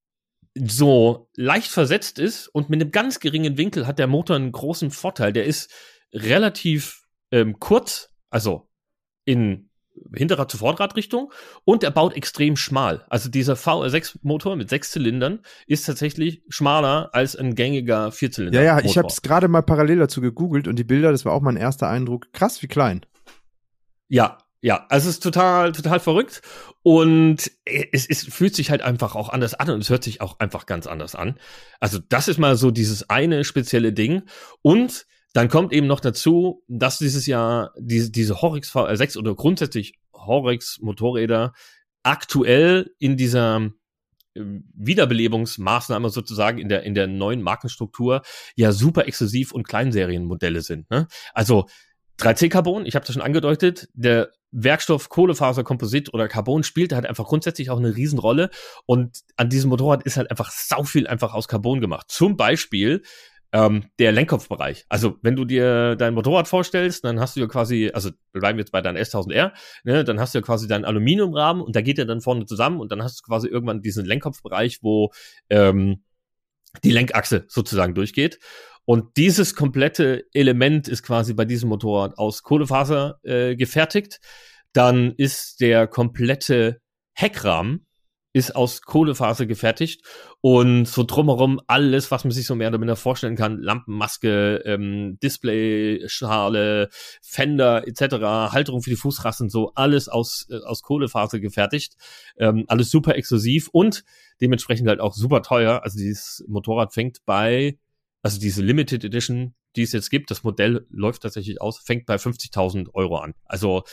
so leicht versetzt ist und mit einem ganz geringen Winkel hat der Motor einen großen Vorteil. Der ist relativ kurz, also in Hinterrad- zu Vorderradrichtung und er baut extrem schmal. Also dieser VR6-Motor mit 6 Zylindern ist tatsächlich schmaler als ein gängiger Vierzylinder. Ja, ich habe es gerade mal parallel dazu gegoogelt und die Bilder, das war auch mein erster Eindruck. Krass, wie klein. Ja, also es ist total verrückt und es fühlt sich halt einfach auch anders an und es hört sich auch einfach ganz anders an. Also das ist mal so dieses eine spezielle Ding und dann kommt eben noch dazu, dass dieses Jahr diese Horrix VR6 oder grundsätzlich Horrix Motorräder aktuell in dieser Wiederbelebungsmaßnahme sozusagen in der neuen Markenstruktur ja super exklusiv und Kleinserienmodelle sind. Ne? Also 3C-Carbon, ich habe das schon angedeutet, der Werkstoff Kohlefaser, Komposit oder Carbon spielt halt einfach grundsätzlich auch eine Riesenrolle und an diesem Motorrad ist halt einfach sau viel einfach aus Carbon gemacht. Zum Beispiel der Lenkkopfbereich. Also wenn du dir dein Motorrad vorstellst, dann hast du ja quasi, also wir bleiben jetzt bei deinem S1000R, ne, dann hast du ja quasi deinen Aluminiumrahmen und da geht er dann vorne zusammen und dann hast du quasi irgendwann diesen Lenkkopfbereich, wo die Lenkachse sozusagen durchgeht. Und dieses komplette Element ist quasi bei diesem Motorrad aus Kohlefaser gefertigt. Dann ist der komplette Heckrahmen ist aus Kohlefaser gefertigt und so drumherum alles, was man sich so mehr oder minder vorstellen kann, Lampenmaske, Displayschale, Fender etc., Halterung für die Fußrasten, so alles aus Kohlefaser gefertigt, alles super exklusiv und dementsprechend halt auch super teuer. Also dieses Motorrad also diese Limited Edition, die es jetzt gibt, das Modell läuft tatsächlich aus, fängt bei 50.000 Euro an. Also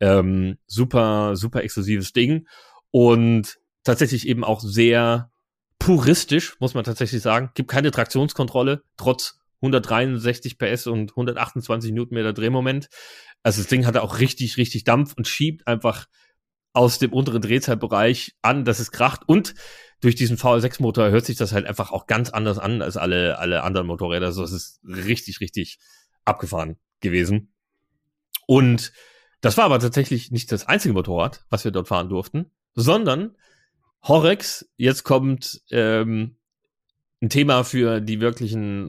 super exklusives Ding und tatsächlich eben auch sehr puristisch, muss man tatsächlich sagen. Gibt keine Traktionskontrolle, trotz 163 PS und 128 Newtonmeter Drehmoment. Also das Ding hat auch richtig Dampf und schiebt einfach aus dem unteren Drehzahlbereich an, dass es kracht. Und durch diesen VR6-Motor hört sich das halt einfach auch ganz anders an als alle anderen Motorräder. Also es ist richtig abgefahren gewesen. Und das war aber tatsächlich nicht das einzige Motorrad, was wir dort fahren durften, sondern Horrix, jetzt kommt ein Thema für die wirklichen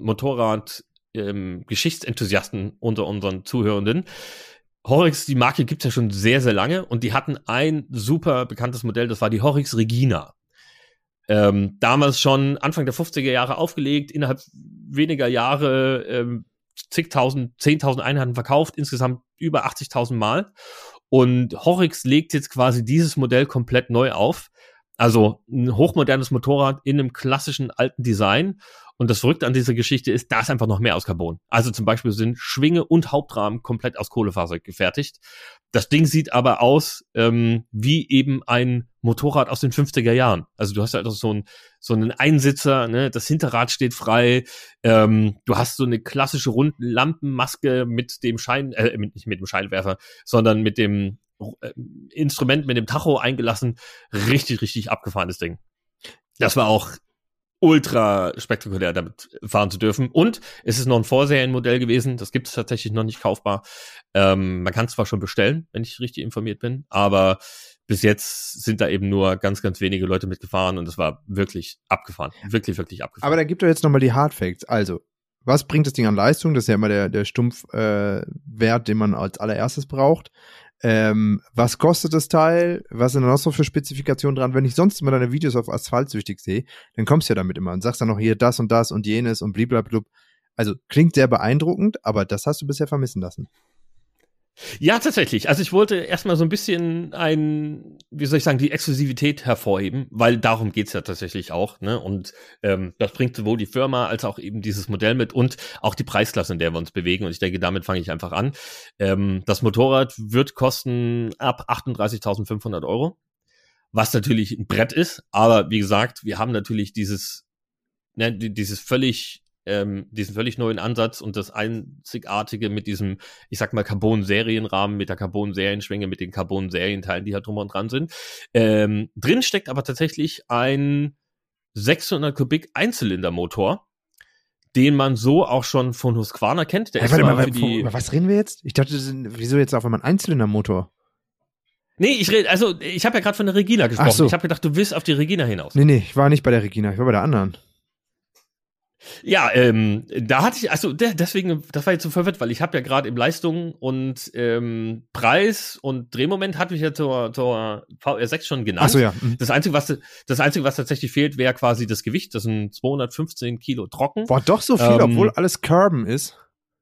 Motorrad-Geschichtsenthusiasten unter unseren Zuhörenden. Horrix, die Marke gibt's ja schon sehr sehr lange und die hatten ein super bekanntes Modell, das war die Horrix Regina. Damals schon Anfang der 50er Jahre aufgelegt, innerhalb weniger Jahre 10.000 Einheiten verkauft, insgesamt über 80.000 Mal. Und Horrix legt jetzt quasi dieses Modell komplett neu auf. Also ein hochmodernes Motorrad in einem klassischen alten Design. Und das Verrückte an dieser Geschichte ist, da ist einfach noch mehr aus Carbon. Also zum Beispiel sind Schwinge und Hauptrahmen komplett aus Kohlefaser gefertigt. Das Ding sieht aber aus wie eben ein Motorrad aus den 50er Jahren. Also du hast halt auch so einen Einsitzer, ne? Das Hinterrad steht frei. Du hast so eine klassische runden Lampenmaske mit dem nicht mit dem Scheinwerfer, sondern mit dem Instrument, mit dem Tacho eingelassen. Richtig abgefahrenes Ding. Das war auch ultra spektakulär damit fahren zu dürfen. Und es ist noch ein Vorserienmodell gewesen, das gibt es tatsächlich noch nicht kaufbar. Man kann es zwar schon bestellen, wenn ich richtig informiert bin, aber bis jetzt sind da eben nur ganz, ganz wenige Leute mitgefahren und es war wirklich abgefahren. Wirklich, wirklich abgefahren. Aber da gibt doch jetzt nochmal die Hardfacts. Also, was bringt das Ding an Leistung? Das ist ja immer der Stumpf-Wert, den man als allererstes braucht. Was kostet das Teil? Was sind da noch so für Spezifikationen dran? Wenn ich sonst immer deine Videos auf Asphaltsüchtig sehe, dann kommst du ja damit immer und sagst dann noch hier das und jenes und bliblablub. Also klingt sehr beeindruckend, aber das hast du bisher vermissen lassen. Ja, tatsächlich. Also ich wollte erstmal so ein bisschen die Exklusivität hervorheben, weil darum geht's ja tatsächlich auch, ne? Und das bringt sowohl die Firma als auch eben dieses Modell mit und auch die Preisklasse, in der wir uns bewegen. Und ich denke, damit fange ich einfach an. Das Motorrad wird kosten ab 38.500 €, was natürlich ein Brett ist. Aber wie gesagt, wir haben natürlich diesen völlig neuen Ansatz und das Einzigartige mit diesem, ich sag mal, Carbon-Serienrahmen, mit der Carbon-Serienschwinge, mit den Carbon-Serienteilen, die halt drum und dran sind. Drin steckt aber tatsächlich ein 600 Kubik Einzylindermotor, den man so auch schon von Husqvarna kennt. Der Hey, warte mal, über was reden wir jetzt? Ich dachte, wieso jetzt auf einmal ein Einzylindermotor? Nee, ich habe ja gerade von der Regina gesprochen. Ach so. Ich habe gedacht, du willst auf die Regina hinaus. Nee, ich war nicht bei der Regina, ich war bei der anderen. Ja, da hatte ich, deswegen, das war jetzt so verwirrt, weil ich habe ja gerade im Leistung und Preis und Drehmoment hatte ich ja zur VR6 schon genannt. Ach so, ja. Das Einzige, was tatsächlich fehlt, wäre quasi das Gewicht. Das sind 215 Kilo trocken. Boah, doch so viel, obwohl alles Carbon ist.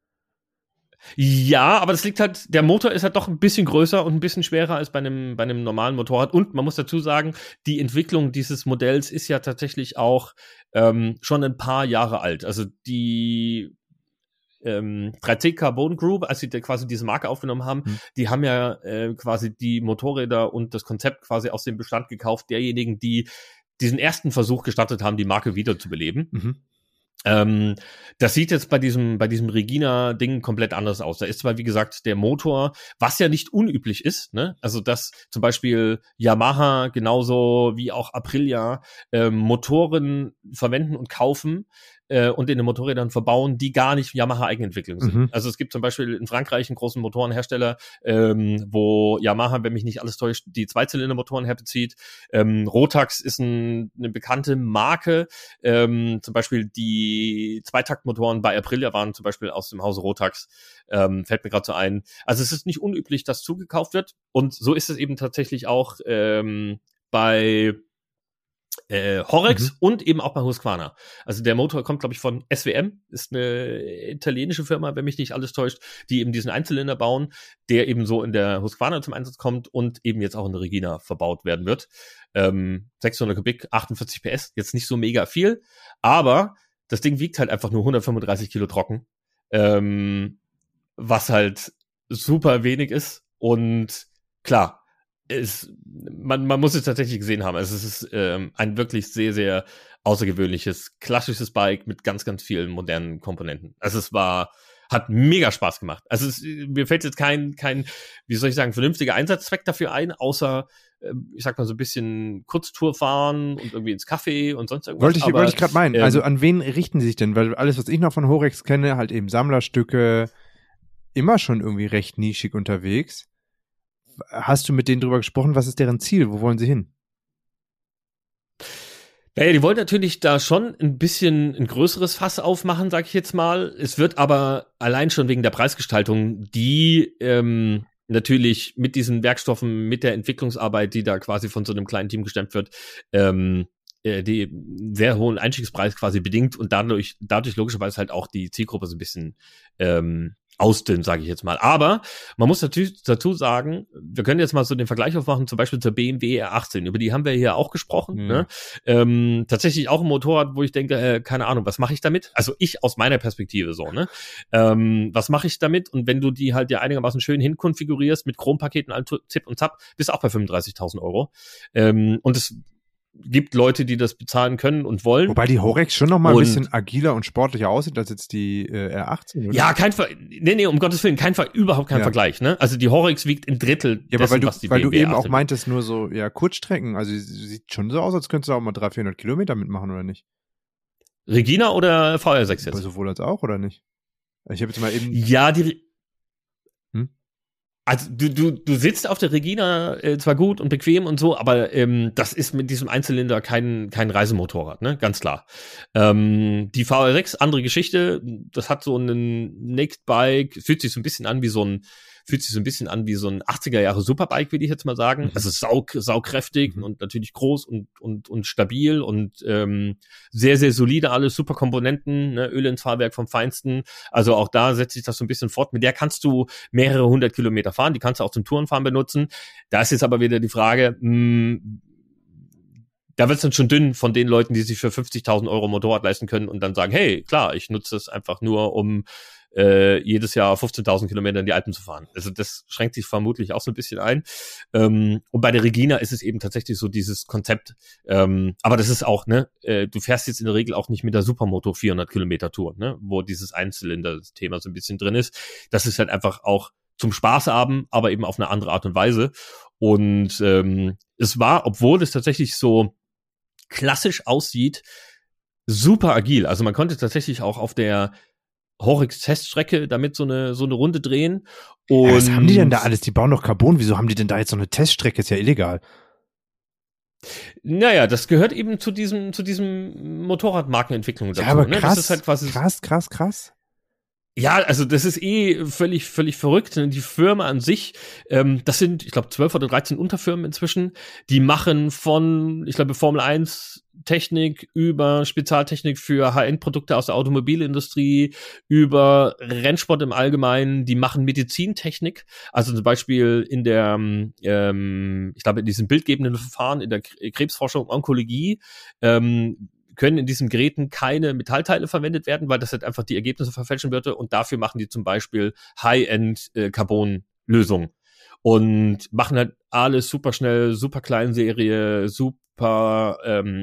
Ja, aber das liegt halt, der Motor ist halt doch ein bisschen größer und ein bisschen schwerer als bei einem normalen Motorrad. Und man muss dazu sagen, die Entwicklung dieses Modells ist ja tatsächlich auch schon ein paar Jahre alt. Also die 3C Carbon Group, als sie quasi diese Marke aufgenommen haben, die haben ja quasi die Motorräder und das Konzept quasi aus dem Bestand gekauft, derjenigen, die diesen ersten Versuch gestartet haben, die Marke wiederzubeleben. Mhm. Das sieht jetzt bei diesem Regina-Ding komplett anders aus. Da ist zwar, wie gesagt, der Motor, was ja nicht unüblich ist, ne? Also, dass zum Beispiel Yamaha genauso wie auch Aprilia Motoren verwenden und kaufen und in den Motorrädern verbauen, die gar nicht Yamaha-Eigenentwicklung sind. Mhm. Also es gibt zum Beispiel in Frankreich einen großen Motorenhersteller, wo Yamaha, wenn mich nicht alles täuscht, die Zweizylindermotoren herbezieht. Rotax ist eine bekannte Marke. Zum Beispiel die Zweitaktmotoren bei Aprilia waren zum Beispiel aus dem Hause Rotax. Fällt mir gerade so ein. Also es ist nicht unüblich, dass zugekauft wird. Und so ist es eben tatsächlich auch bei Horex und eben auch bei Husqvarna. Also der Motor kommt, glaube ich, von SWM, ist eine italienische Firma, wenn mich nicht alles täuscht, die eben diesen Einzylinder bauen, der eben so in der Husqvarna zum Einsatz kommt und eben jetzt auch in der Regina verbaut werden wird. 600 Kubik, 48 PS, jetzt nicht so mega viel, aber das Ding wiegt halt einfach nur 135 Kilo trocken, was halt super wenig ist und klar, man muss es tatsächlich gesehen haben. Also es ist ein wirklich sehr, sehr außergewöhnliches, klassisches Bike mit ganz, ganz vielen modernen Komponenten. Also hat mega Spaß gemacht. Also mir fällt jetzt kein, wie soll ich sagen, vernünftiger Einsatzzweck dafür ein, außer, ich sag mal so ein bisschen Kurztour fahren und irgendwie ins Café und sonst irgendwas. Wollte ich gerade meinen. Also an wen richten sie sich denn? Weil alles, was ich noch von Horex kenne, halt eben Sammlerstücke, immer schon irgendwie recht nischig unterwegs. Hast du mit denen drüber gesprochen? Was ist deren Ziel? Wo wollen sie hin? Naja, die wollen natürlich da schon ein bisschen ein größeres Fass aufmachen, sag ich jetzt mal. Es wird aber allein schon wegen der Preisgestaltung, die natürlich mit diesen Werkstoffen, mit der Entwicklungsarbeit, die da quasi von so einem kleinen Team gestemmt wird, die sehr hohen Einstiegspreis quasi bedingt und dadurch logischerweise halt auch die Zielgruppe so ein bisschen ausdünnt, sage ich jetzt mal. Aber man muss natürlich dazu sagen, wir können jetzt mal so den Vergleich aufmachen, zum Beispiel zur BMW R18, über die haben wir hier auch gesprochen. Ne? Tatsächlich auch ein Motorrad, wo ich denke, keine Ahnung, was mache ich damit? Also ich aus meiner Perspektive so, ne? Was mache ich damit? Und wenn du die halt ja einigermaßen schön hinkonfigurierst mit Chrompaketen, Zip und Zap, bist du auch bei 35.000 Euro. Und es gibt Leute, die das bezahlen können und wollen. Wobei die Horex schon noch mal ein bisschen agiler und sportlicher aussieht als jetzt die R18, oder? Ja, um Gottes Willen, überhaupt kein Vergleich, ne? Also die Horex wiegt ein Drittel dessen, was die BMW weil du eben auch 18 meintest, nur so, ja, Kurzstrecken, also sie sieht schon so aus, als könntest du auch mal 300-400 Kilometer mitmachen, oder nicht? Regina oder VR6 Aber jetzt? sowohl als auch, oder nicht? Ich habe jetzt mal eben. Ja, also du sitzt auf der Regina zwar gut und bequem und so, aber das ist mit diesem Einzylinder kein Reisemotorrad, ne? Ganz klar. Die VR6, andere Geschichte, das hat so einen Naked Bike, fühlt sich so ein bisschen an wie so ein 80er Jahre Superbike, würde ich jetzt mal sagen. Also saukräftig und natürlich groß und stabil und sehr, sehr solide, alles super Komponenten, ne? Öl ins Fahrwerk vom Feinsten. Also auch da setzt sich das so ein bisschen fort. Mit der kannst du mehrere 100 Kilometer fahren, die kannst du auch zum Tourenfahren benutzen. Da ist jetzt aber wieder die Frage, da wird es dann schon dünn von den Leuten, die sich für 50.000 Euro Motorrad leisten können und dann sagen, hey, klar, ich nutze es einfach nur, um jedes Jahr 15.000 Kilometer in die Alpen zu fahren. Also das schränkt sich vermutlich auch so ein bisschen ein. Und bei der Regina ist es eben tatsächlich so dieses Konzept. Aber das ist auch, ne, du fährst jetzt in der Regel auch nicht mit der Supermoto 400 Kilometer Tour, ne, wo dieses Einzylinder-Thema so ein bisschen drin ist. Das ist halt einfach auch zum Spaß haben, aber eben auf eine andere Art und Weise. Und es war, obwohl es tatsächlich so klassisch aussieht, super agil. Also man konnte tatsächlich auch auf der Horix-Teststrecke damit so eine Runde drehen. Und Ja, was haben die denn da alles? Die bauen doch Carbon. Wieso haben die denn da jetzt so eine Teststrecke? Ist ja illegal. Naja, das gehört eben zu diesem Motorradmarkenentwicklung dazu. Ja, aber ne? krass, Das ist halt quasi krass. Ja, also das ist völlig verrückt. Die Firma an sich, das sind, ich glaube, 12 oder 13 Unterfirmen inzwischen, die machen von, ich glaube, Formel 1 Technik über Spezialtechnik für High-End-Produkte aus der Automobilindustrie, über Rennsport im Allgemeinen, die machen Medizintechnik, also zum Beispiel in der, ich glaube, in diesem bildgebenden Verfahren in der Krebsforschung, Onkologie, können in diesen Geräten keine Metallteile verwendet werden, weil das halt einfach die Ergebnisse verfälschen würde. Und dafür machen die zum Beispiel High-End-Carbon-Lösungen und machen halt alles super schnell, super Kleinserie, super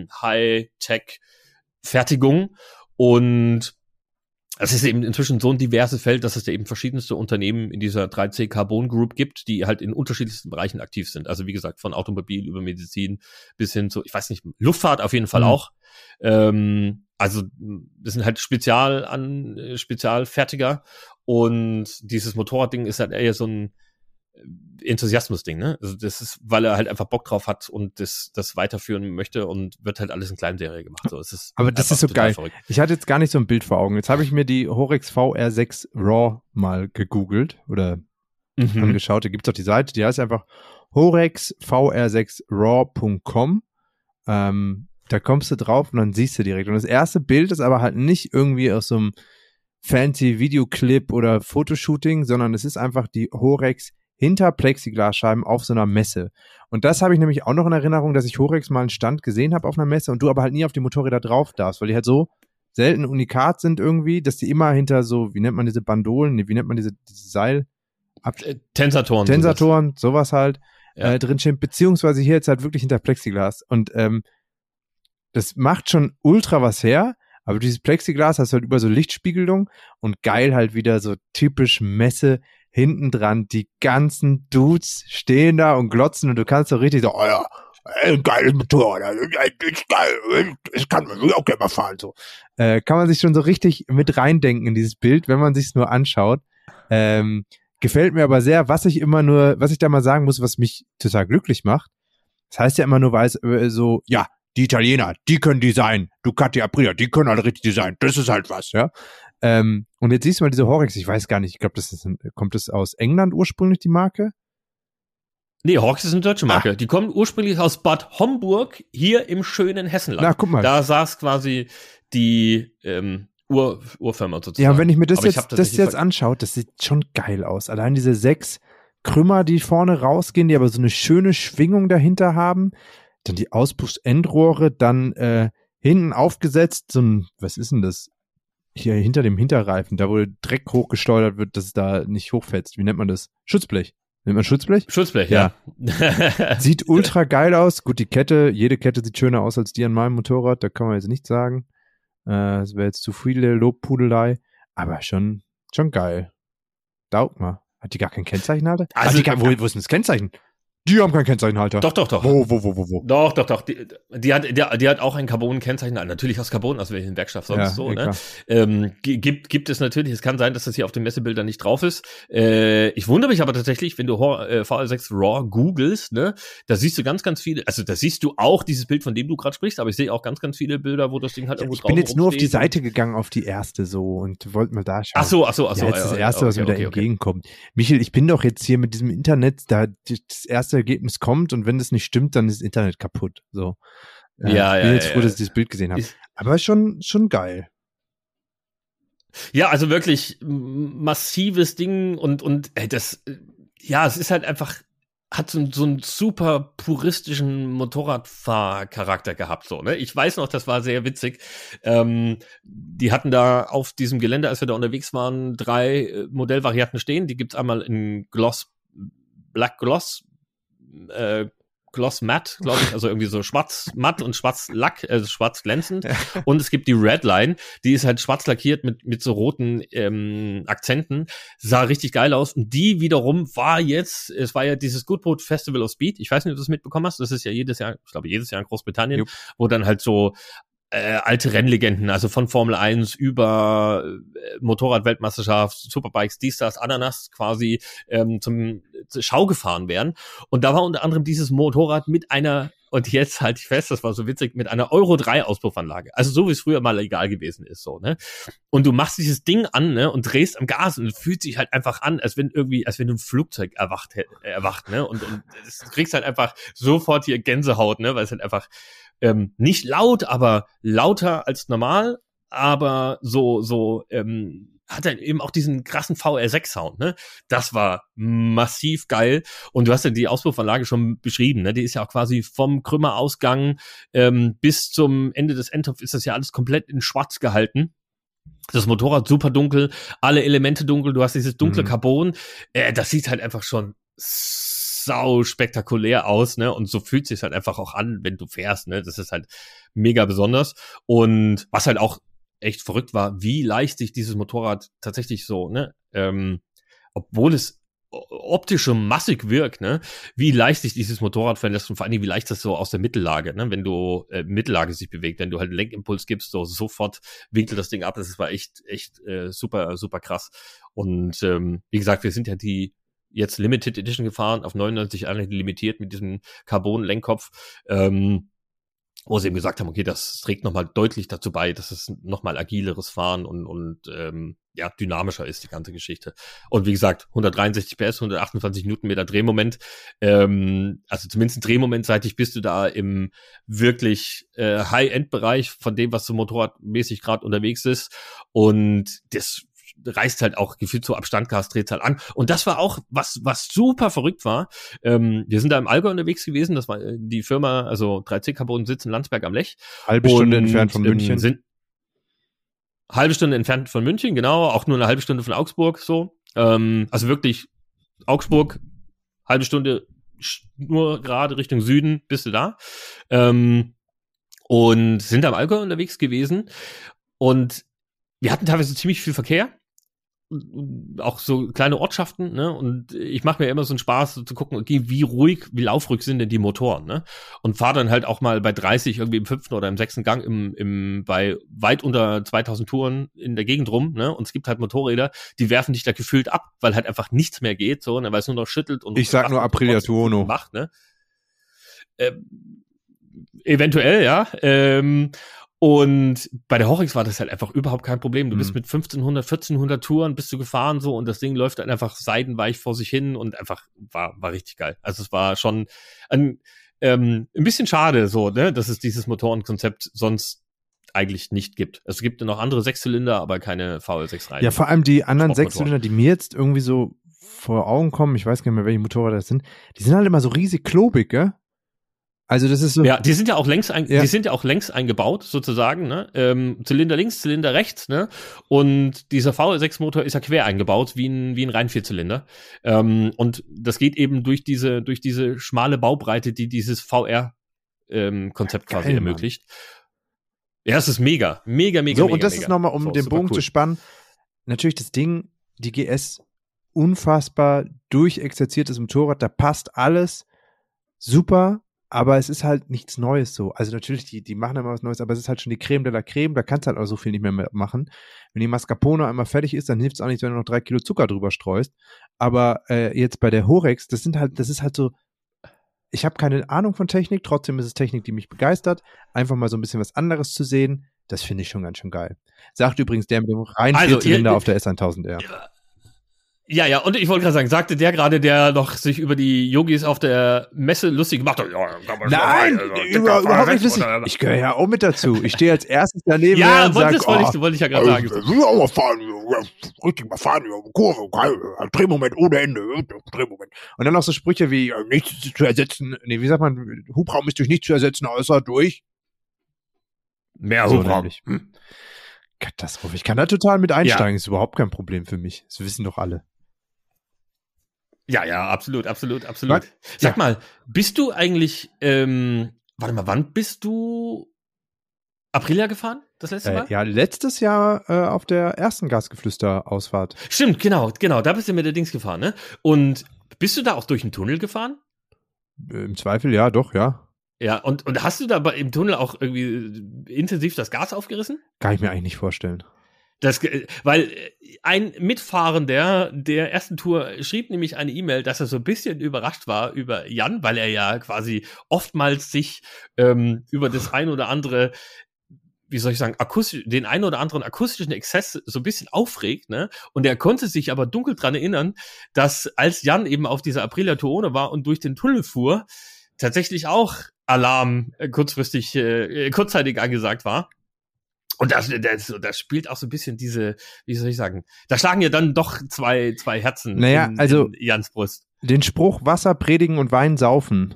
High-Tech-Fertigung. Und es ist eben inzwischen so ein diverses Feld, dass es da eben verschiedenste Unternehmen in dieser 3C Carbon Group gibt, die halt in unterschiedlichsten Bereichen aktiv sind. Also wie gesagt, von Automobil über Medizin bis hin zu, ich weiß nicht, Luftfahrt auf jeden Fall auch. Also das sind halt Spezialfertiger und dieses Motorradding ist halt eher so ein Enthusiasmus-Ding, ne? Also das ist, weil er halt einfach Bock drauf hat und das weiterführen möchte und wird halt alles in Kleinserie gemacht. So, es ist aber das ist so geil. Verrückt. Ich hatte jetzt gar nicht so ein Bild vor Augen. Jetzt habe ich mir die Horix VR6 Raw mal gegoogelt oder angeschaut. Da gibt's auch die Seite, die heißt einfach horexvr6raw.com. Da kommst du drauf und dann siehst du direkt. Und das erste Bild ist aber halt nicht irgendwie aus so einem fancy Videoclip oder Fotoshooting, sondern es ist einfach die Horex hinter Plexiglasscheiben auf so einer Messe. Und das habe ich nämlich auch noch in Erinnerung, dass ich Horex mal einen Stand gesehen habe auf einer Messe und du aber halt nie auf die Motorräder drauf darfst, weil die halt so selten unikat sind irgendwie, dass die immer hinter so, wie nennt man diese Bandolen, wie nennt man diese Seil? Tensatoren, sowas halt, ja. drinstehen, beziehungsweise hier jetzt halt wirklich hinter Plexiglas. Und das macht schon ultra was her, aber dieses Plexiglas hast du halt über so Lichtspiegelung und geil halt wieder so typisch Messe hinten dran. Die ganzen Dudes stehen da und glotzen und du kannst so richtig so, oh ja, geiles Motorrad, ist geil, ich kann man auch gerne mal fahren. So. Kann man sich schon so richtig mit reindenken in dieses Bild, wenn man sich's nur anschaut. Gefällt mir aber sehr, was ich da mal sagen muss, was mich total glücklich macht. Das heißt ja immer nur, weil es so, ja, die Italiener, die können Design, Ducati Aprilia, die können halt richtig Design, das ist halt was, ja. Und jetzt siehst du mal diese Horix, ich weiß gar nicht, ich glaube, kommt das aus England ursprünglich, die Marke? Nee, Horix ist eine deutsche Marke. Die kommen ursprünglich aus Bad Homburg, hier im schönen Hessenland. Na, guck mal. Da saß quasi die Urfirma sozusagen. Ja, und wenn ich mir das jetzt anschaue, das sieht schon geil aus. Allein diese 6 Krümmer, die vorne rausgehen, die aber so eine schöne Schwingung dahinter haben. Dann die Auspuffendrohre, dann hinten aufgesetzt, so ein, was ist denn das? Hier hinter dem Hinterreifen, da wo Dreck hochgesteuert wird, dass es da nicht hochfetzt. Wie nennt man das? Schutzblech. Nennt man Schutzblech? Schutzblech, ja. Sieht ultra geil aus. Gut, jede Kette sieht schöner aus als die an meinem Motorrad, da kann man jetzt nichts sagen. Das wäre jetzt zu viele Lobpudelei, aber schon geil. Daug mal. Hat die gar kein Kennzeichen, Alter? Also, wo ist denn das Kennzeichen? Die haben keinen Kennzeichenhalter. Doch. Wo? Doch. Die hat auch ein Carbon-Kennzeichen, natürlich aus Carbon, aus welchen Werkstoff sonst so, ne? Gibt es natürlich, es kann sein, dass das hier auf den Messebildern nicht drauf ist. Ich wundere mich aber tatsächlich, wenn du VR6 Raw googelst, ne, da siehst du ganz, ganz viele, also da siehst du auch dieses Bild, von dem du gerade sprichst, aber ich sehe auch ganz, ganz viele Bilder, wo das Ding halt irgendwo drauf ist. Ich bin jetzt nur auf die Seite gegangen, auf die erste so und wollte mal da schauen. Ach so. Ja, jetzt das erste, was mir da entgegenkommt. Michael, ich bin doch jetzt hier mit diesem Internet, da das erste Ergebnis kommt und wenn das nicht stimmt, dann ist das Internet kaputt. So. Ich bin jetzt froh, dass ich das Bild gesehen habe. Aber schon geil. Ja, also wirklich massives Ding und das, es ist halt einfach, hat so einen super puristischen Motorradfahrcharakter gehabt, so, ne? Ich weiß noch, das war sehr witzig. Die hatten da auf diesem Gelände, als wir da unterwegs waren, 3 Modellvarianten stehen. Die gibt's einmal in Black Gloss, Gloss Matte, glaube ich, also irgendwie so schwarz matt und schwarz Lack, also schwarz glänzend. Ja. Und es gibt die Redline, die ist halt schwarz lackiert mit so roten Akzenten. Sah richtig geil aus. Und die wiederum es war ja dieses Goodwood Festival of Speed. Ich weiß nicht, ob du das mitbekommen hast. Das ist ja jedes Jahr in Großbritannien, wo dann halt so alte Rennlegenden, also von Formel 1 über Motorrad-Weltmeisterschaft, Superbikes, dies, das, Ananas quasi zur Schau gefahren werden. Und da war unter anderem dieses Motorrad mit einer, und jetzt halte ich fest, das war so witzig, mit einer Euro 3 Auspuffanlage. Also so wie es früher mal legal gewesen ist, so, ne? Und du machst dieses Ding an, ne, und drehst am Gas und es fühlt sich halt einfach an, als wenn du ein Flugzeug erwacht, ne? Und du kriegst halt einfach sofort hier Gänsehaut, ne, weil es halt einfach nicht laut, aber lauter als normal, aber hat er eben auch diesen krassen VR6-Sound, ne? Das war massiv geil. Und du hast ja die Auspuffanlage schon beschrieben, ne? Die ist ja auch quasi vom Krümmerausgang bis zum Ende des Endtopf ist das ja alles komplett in schwarz gehalten. Das Motorrad super dunkel, alle Elemente dunkel, du hast dieses dunkle Carbon. Das sieht halt einfach schon sau spektakulär aus, ne? Und so fühlt es sich halt einfach auch an, wenn du fährst, ne? Das ist halt mega besonders. Und was halt auch echt verrückt war, wie leicht sich dieses Motorrad tatsächlich so, ne? Obwohl es optisch schon massig wirkt, ne? Wie leicht sich dieses Motorrad verlässt und vor allen Dingen, wie leicht das so aus der Mittellage, ne? Wenn du Mittellage sich bewegt, wenn du halt einen Lenkimpuls gibst, so sofort winkelt das Ding ab. Das war echt super, super krass. Und wie gesagt, wir sind ja die jetzt Limited Edition gefahren, auf 99 Einheiten limitiert mit diesem Carbon-Lenkkopf, wo sie eben gesagt haben, okay, das trägt nochmal deutlich dazu bei, dass es nochmal agileres Fahren und dynamischer ist, die ganze Geschichte. Und wie gesagt, 163 PS, 128 Newtonmeter Drehmoment, also zumindest ein Drehmomentseitig bist du da im wirklich High-End-Bereich von dem, was so motorradmäßig gerade unterwegs ist. Und das reißt halt auch gefühlt so ab Standgasdrehzahl an. Und das war auch, was super verrückt war. Wir sind da im Allgäu unterwegs gewesen. Das war die Firma, also 3C Carbon sitzt in Landsberg am Lech. Halbe Stunde entfernt von München. Halbe Stunde entfernt von München, genau. Auch nur eine halbe Stunde von Augsburg, so. Also wirklich Augsburg, halbe Stunde nur gerade Richtung Süden bist du da. Und sind da im Allgäu unterwegs gewesen. Und wir hatten teilweise ziemlich viel Verkehr. Auch so kleine Ortschaften, ne? Und ich mache mir immer so einen Spaß, so zu gucken, okay, wie laufruhig sind denn die Motoren, ne? Und fahre dann halt auch mal bei 30 irgendwie im 5. oder im 6. Gang bei weit unter 2000 Touren in der Gegend rum, ne? Und es gibt halt Motorräder, die werfen dich da gefühlt ab, weil halt einfach nichts mehr geht, so, ne? Weil es nur noch schüttelt und ich sag nur Aprilia Tuono macht, ne? Eventuell, ja. Und bei der Horrix war das halt einfach überhaupt kein Problem. Du bist mit 1400 Touren bist du gefahren so und das Ding läuft dann einfach seidenweich vor sich hin und einfach war richtig geil. Also es war schon ein bisschen schade so, ne, dass es dieses Motorenkonzept sonst eigentlich nicht gibt. Es gibt noch andere Sechszylinder, aber keine VL6-Reihen. Ja, vor allem die anderen Sechszylinder, die mir jetzt irgendwie so vor Augen kommen, ich weiß gar nicht mehr, welche Motorräder das sind, die sind halt immer so riesig klobig, gell? Also das ist so. Ja, die sind ja auch längs eingebaut, sozusagen, ne? Zylinder links, Zylinder rechts, ne? Und dieser VL6-Motor ist ja quer eingebaut, wie ein rein Vierzylinder. Und das geht eben durch diese schmale Baubreite, die dieses VR-Konzept quasi ermöglicht. Ja, es ist mega. So, mega, und das mega. ist nochmal, um so, den Bogen zu spannen, natürlich das Ding, die GS, unfassbar durchexerziertes Motorrad, da passt alles. super, aber es ist halt nichts Neues so. Also natürlich, die machen immer was Neues, aber es ist halt schon die Creme de la Creme, da kannst du halt auch so viel nicht mehr machen. Wenn die Mascarpone einmal fertig ist, dann hilft es auch nicht, wenn du noch 3 Kilo Zucker drüber streust. Aber jetzt bei der Horex, das ist halt so, ich habe keine Ahnung von Technik, trotzdem ist es Technik, die mich begeistert. Einfach mal so ein bisschen was anderes zu sehen, das finde ich schon ganz schön geil. Sagt übrigens der mit dem reinen Vierzylinder auf der S1000R. Ja, und ich wollte gerade sagen, sagte der gerade, der noch sich über die Yogis auf der Messe lustig gemacht hat. Ja, nein, überhaupt nicht lustig. Ich gehöre ja auch mit dazu. Ich stehe als erstes daneben und sage, wollte ich ja gerade sagen. Mal fahren, richtig mal fahren, Kurve, Drehmoment ohne Ende, Drehmoment. Und dann noch so Sprüche wie, nichts zu ersetzen, nee, wie sagt man, Hubraum ist durch nichts zu ersetzen, außer durch mehr Hubraum. Katastrophe. Ich kann da total mit einsteigen, ist überhaupt kein Problem für mich. Das wissen doch alle. Ja, absolut. Sag mal, bist du eigentlich, wann bist du Aprilia gefahren, das letzte Mal? Ja, letztes Jahr auf der ersten Gasgeflüster-Ausfahrt. Stimmt, genau, da bist du mit der Dings gefahren, ne? Und bist du da auch durch den Tunnel gefahren? Im Zweifel, ja, doch, ja. Ja, und hast du da im Tunnel auch irgendwie intensiv das Gas aufgerissen? Kann ich mir eigentlich nicht vorstellen. Weil ein Mitfahrender der ersten Tour schrieb nämlich eine E-Mail, dass er so ein bisschen überrascht war über Jan, weil er ja quasi oftmals sich über das ein oder andere, wie soll ich sagen, den ein oder anderen akustischen Exzess so ein bisschen aufregt, ne? Und er konnte sich aber dunkel dran erinnern, dass als Jan eben auf dieser Aprilia Tuono war und durch den Tunnel fuhr, tatsächlich auch Alarm kurzzeitig angesagt war. Und das spielt auch so ein bisschen diese, wie soll ich sagen, da schlagen ja dann doch zwei Herzen in Jans Brust. Den Spruch Wasser predigen und Wein saufen,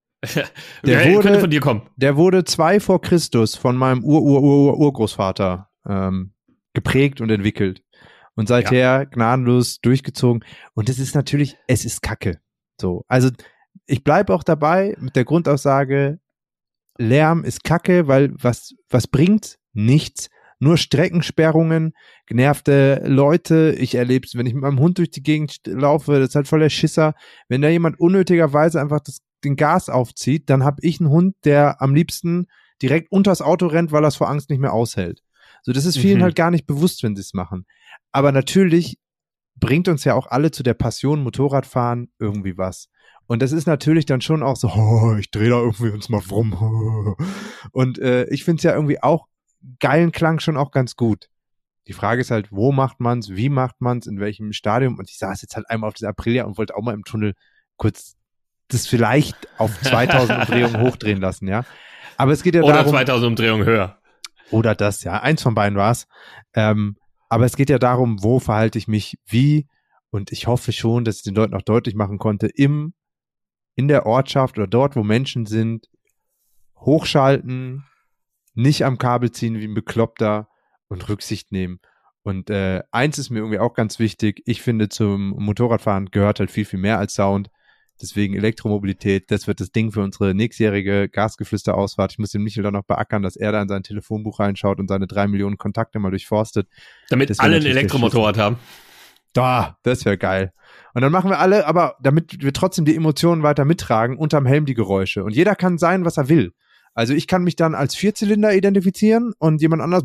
könnte von dir kommen. Der wurde 2 vor Christus von meinem Urgroßvater geprägt und entwickelt. Und seither gnadenlos durchgezogen. Und es ist Kacke. So, also ich bleibe auch dabei mit der Grundaussage, Lärm ist Kacke, weil was bringt? Nichts. Nur Streckensperrungen, genervte Leute. Ich erlebe es, wenn ich mit meinem Hund durch die Gegend laufe, das ist halt voll der Schisser. Wenn da jemand unnötigerweise einfach den Gas aufzieht, dann habe ich einen Hund, der am liebsten direkt unters Auto rennt, weil er es vor Angst nicht mehr aushält. So, das ist vielen halt gar nicht bewusst, wenn sie es machen. Aber natürlich bringt uns ja auch alle zu der Passion Motorradfahren irgendwie was. Und das ist natürlich dann schon auch so, ich drehe da irgendwie uns mal rum. Und ich finde es ja irgendwie auch geilen Klang schon auch ganz gut. Die Frage ist halt, wo macht man's, wie macht man's, in welchem Stadium? Und ich saß jetzt halt einmal auf dieser Aprilia und wollte auch mal im Tunnel kurz das vielleicht auf 2000 Umdrehungen hochdrehen lassen, ja. Aber es geht ja darum. Oder 2000 Umdrehungen höher. Oder das, ja. Eins von beiden war's. Aber es geht ja darum, wo verhalte ich mich wie. Und ich hoffe schon, dass ich den Leuten auch deutlich machen konnte, in der Ortschaft oder dort, wo Menschen sind, hochschalten, nicht am Kabel ziehen wie ein Bekloppter und Rücksicht nehmen. Und eins ist mir irgendwie auch ganz wichtig. Ich finde, zum Motorradfahren gehört halt viel, viel mehr als Sound. Deswegen Elektromobilität, das wird das Ding für unsere nächstjährige Gasgeflüster-Ausfahrt. Ich muss dem Michael dann noch beackern, dass er da in sein Telefonbuch reinschaut und seine 3 Millionen Kontakte mal durchforstet. Damit alle ein Elektromotorrad haben. Das wäre geil. Und dann machen wir alle, aber damit wir trotzdem die Emotionen weiter mittragen, unterm Helm die Geräusche. Und jeder kann sein, was er will. Also ich kann mich dann als Vierzylinder identifizieren und jemand anders